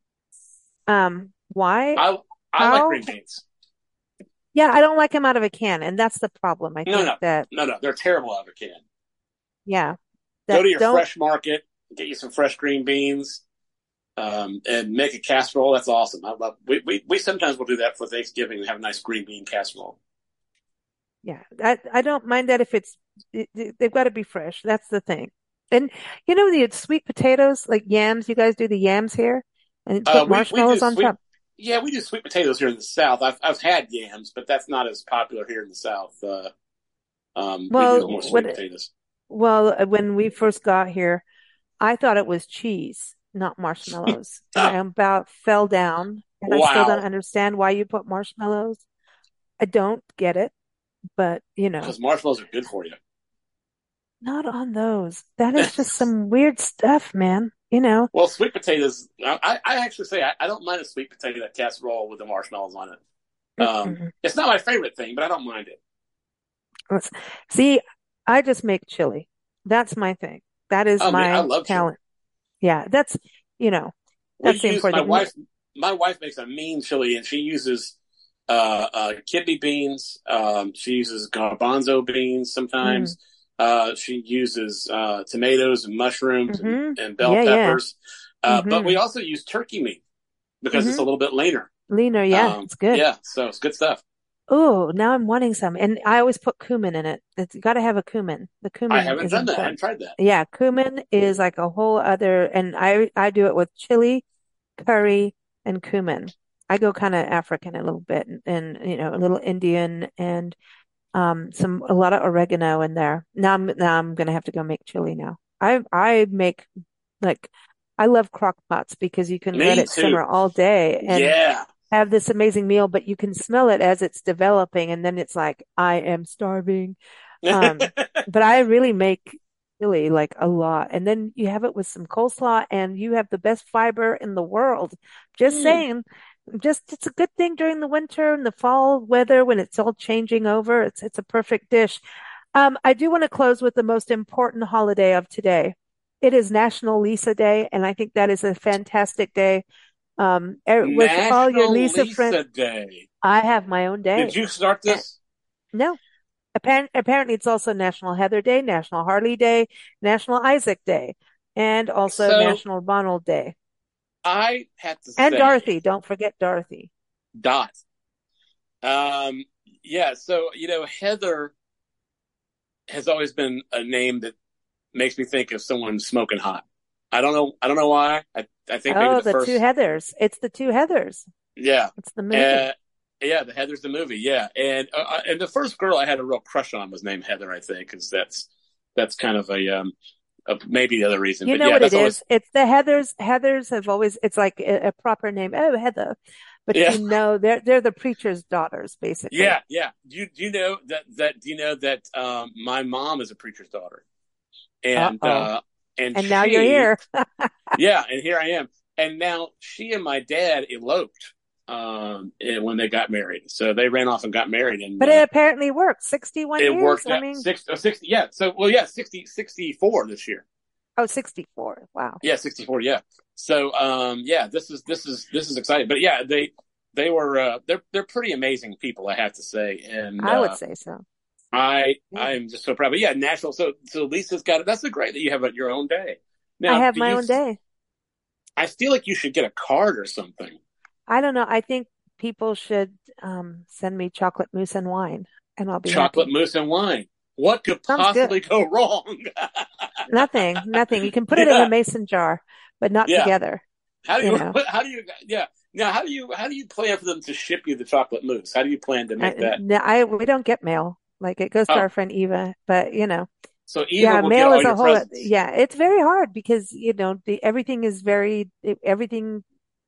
S1: um, why?
S2: I I like
S1: How?
S2: green beans.
S1: Yeah, I don't like them out of a can, and that's the problem. I
S2: No,
S1: think
S2: no,
S1: that,
S2: no, no. They're terrible out of a can.
S1: yeah,
S2: Go
S1: that
S2: to your
S1: don't,
S2: fresh market, get you some fresh green beans, um, and make a casserole. That's awesome. I love. We, we we sometimes will do that for Thanksgiving and have a nice green bean casserole.
S1: yeah, I, I don't mind that if it's, it, it- they've got to be fresh. That's the thing. And you know, the sweet potatoes, like yams, you guys do the yams here and
S2: Uh,
S1: put
S2: we we do
S1: marshmallows on
S2: sweet.
S1: top.
S2: Yeah, we do sweet potatoes here in the South. I've I've had yams, but that's not as popular here in the South. Uh, um, we do more
S1: Well,
S2: sweet
S1: what,
S2: potatoes.
S1: well, uh, when we first got here, I thought it was cheese, not marshmallows. And I
S2: Ah,
S1: about fell down and I still don't
S2: wow,
S1: understand why you put marshmallows. I don't get it, but you know,
S2: because marshmallows are good for you.
S1: not on those. That is just some weird stuff, man. You know,
S2: Well, sweet potatoes. I, I actually say I, I don't mind a sweet potato casserole with the marshmallows on it. Um,
S1: mm-mm.
S2: it's not my favorite thing, but I don't mind it.
S1: Let's- See, I just make chili. That's my thing. That is
S2: Oh man, I
S1: my
S2: love chili.
S1: talent. Yeah, that's, you know,
S2: We
S1: that's the
S2: use my
S1: important thing.
S2: wife. My wife makes a mean chili, and she uses uh, uh, kidney beans. Um, she uses garbanzo beans
S1: Mm,
S2: sometimes. Uh, she uses uh, tomatoes and mushrooms and,
S1: hmm.
S2: and bell
S1: Yeah, yeah.
S2: peppers. Uh, but we
S1: Hmm.
S2: also use turkey meat because it's a
S1: Hmm.
S2: little bit leaner.
S1: Leaner, yeah,
S2: Um,
S1: it's good.
S2: yeah, so it's good stuff.
S1: Oh, now I'm wanting some. And I always put cumin in it. It's got to have a cumin. The
S2: I
S1: cumin
S2: haven't
S1: is
S2: done that. I haven't
S1: important.
S2: tried that.
S1: Yeah, cumin is like a whole other, and I I do it with chili, curry, and cumin. I go kind of African a little bit and, and you know, a little Indian and um some a lot of oregano in there. Now I'm now I'm gonna have to go make chili now. I I make like I love crock pots because you can let
S2: Me
S1: it simmer
S2: too.
S1: all day and
S2: Yeah.
S1: have this amazing meal, but you can smell it as it's developing, and then it's like, I am starving. Um, but I really make chili like a lot. And then you have it with some coleslaw, and you have the best fiber in the world. Just
S2: Mm.
S1: saying, just it's a good thing during the winter and the fall weather when it's all changing over. It's it's a perfect dish. Um, I do want to close with the most important holiday of today. It is National Lisa Day, and I think that is a fantastic day um, er, with all your
S2: National
S1: Lisa friends.
S2: Lisa Day.
S1: I have my own
S2: Did
S1: day.
S2: you start
S1: Eh,
S2: this?
S1: No, Apparently, apparently, it's also National Heather Day, National Harley Day, National Isaac Day, and also
S2: So
S1: National Ronald Day.
S2: I have to
S1: And
S2: say,
S1: Dorothy. Don't forget Dorothy.
S2: Dot. Um, yeah. So you know, Heather has always been a name that makes me think of someone smoking hot. I don't know. I don't know why. I I think maybe
S1: Oh,
S2: the
S1: the
S2: first.
S1: two Heathers. It's the two Heathers.
S2: Yeah.
S1: It's the movie.
S2: Uh, yeah, the Heather's the movie. Yeah, and uh, and the first girl I had a real crush on was named Heather. I think because that's that's kind of a um a, maybe the other reason.
S1: You
S2: but
S1: know
S2: yeah,
S1: what
S2: that's
S1: it
S2: always
S1: is? It's the Heathers. Heathers have always, it's like a, a proper name. Oh, Heather. But
S2: yeah
S1: you know, they're, they're the preacher's daughters, basically.
S2: yeah yeah. Do you do you know that that do you know that um my mom is a preacher's daughter, and
S1: Uh-oh.
S2: uh and
S1: And
S2: she,
S1: now you're here.
S2: yeah, and here I am, and now she and my dad eloped um when they got married, so they ran off and got married, and
S1: But
S2: uh,
S1: it apparently worked. sixty-one
S2: it
S1: years.
S2: worked
S1: I
S2: out
S1: mean,
S2: six, oh, sixty, yeah. So, well, yeah, sixty, sixty-four this year.
S1: oh, sixty-four. Wow.
S2: Yeah, sixty-four. Yeah. So, um, yeah, this is, this is, this is exciting. But yeah, they, they were, uh, they're, they're pretty amazing people, I have to say. And,
S1: I would
S2: uh,
S1: say so.
S2: I,
S1: Yeah.
S2: I'm just so proud. But yeah, national. So, so Lisa's got it. That's the great that you have a, your own day. Now,
S1: I have
S2: do
S1: my
S2: you,
S1: own day.
S2: I feel like you should get a card or something.
S1: I don't know. I think people should um, send me chocolate mousse and wine, and I'll be
S2: Chocolate
S1: happy.
S2: mousse and wine. What could
S1: Sounds
S2: possibly
S1: good.
S2: go wrong?
S1: Nothing, nothing. You can put it in
S2: Yeah.
S1: a mason jar, but not
S2: Yeah.
S1: together.
S2: How do
S1: You
S2: you,
S1: know.
S2: how do you, yeah. Now, how do you, how do you plan for them to ship you the chocolate mousse? How do you plan to
S1: I,
S2: make that?
S1: no, I we don't get mail. Like it goes to
S2: Oh,
S1: our friend Eva, but you know,
S2: so Eva
S1: yeah,
S2: will get
S1: mail
S2: all
S1: is a
S2: your
S1: whole.
S2: presents.
S1: Yeah, it's very hard because you know the everything is very everything.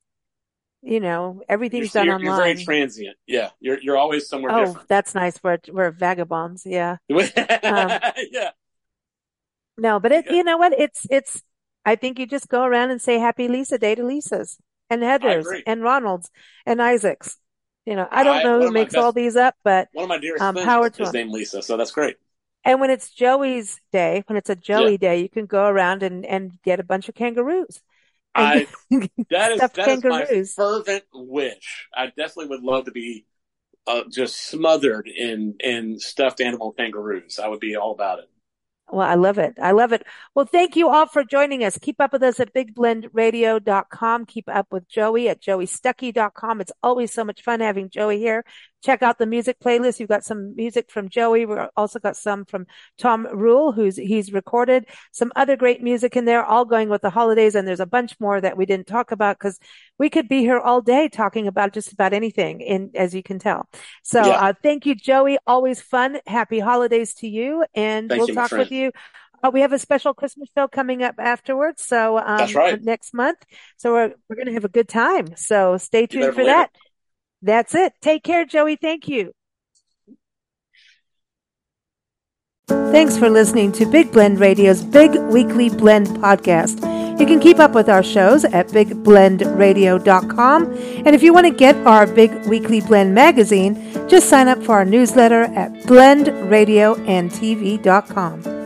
S1: You know,
S2: You're,
S1: everything's done
S2: you're, you're very
S1: online.
S2: transient. Yeah. You're, you're always somewhere
S1: Oh,
S2: different.
S1: that's nice. We're we're vagabonds. Yeah. Um,
S2: Yeah.
S1: no, but it. You know what? It's it's. I think you just go around and say Happy Lisa Day to Lisas and
S2: I
S1: Heathers
S2: agree.
S1: and Ronalds and Isaacs. You know, I don't
S2: I,
S1: know
S2: one
S1: who
S2: of my
S1: makes all
S2: best,
S1: these up, but
S2: one of my dearest
S1: um,
S2: friends
S1: power
S2: is,
S1: to
S2: is
S1: them.
S2: named Lisa. So that's great.
S1: And when it's Joey's day, when it's a
S2: Yeah.
S1: Joey day, you can go around and, and get a bunch of kangaroos and
S2: I,
S1: get
S2: that is,
S1: stuffed
S2: that is my
S1: kangaroos.
S2: fervent wish. I definitely would love to be uh, just smothered in, in stuffed animal kangaroos. I would be all about it.
S1: Well, I love it. I love it. Well, thank you all for joining us. Keep up with us at big blend radio dot com. Keep up with Joey at joey stuckey dot com. It's always so much fun having Joey here. Check out the music playlist. You've got some music from Joey. We've also got some from Tom Rule, who's he's recorded some other great music in there, all going with the holidays. And there's a bunch more that we didn't talk about because we could be here all day talking about just about anything, in as you can tell. So
S2: Yeah.
S1: uh, thank you, Joey. Always fun. Happy holidays to you. And
S2: Thank
S1: we'll
S2: you, my
S1: talk with
S2: friend.
S1: you. Uh, we have a special Christmas show coming up afterwards. So
S2: That's
S1: um,
S2: right.
S1: next month. So we're we're going to have a good time. So stay
S2: You
S1: tuned
S2: better
S1: for
S2: believe
S1: that.
S2: it.
S1: That's it. Take care, Joey. Thank you. Thanks for listening to Big Blend Radio's Big Weekly Blend podcast. You can keep up with our shows at big blend radio dot com. And if you want to get our Big Weekly Blend magazine, just sign up for our newsletter at blend radio and t v dot com.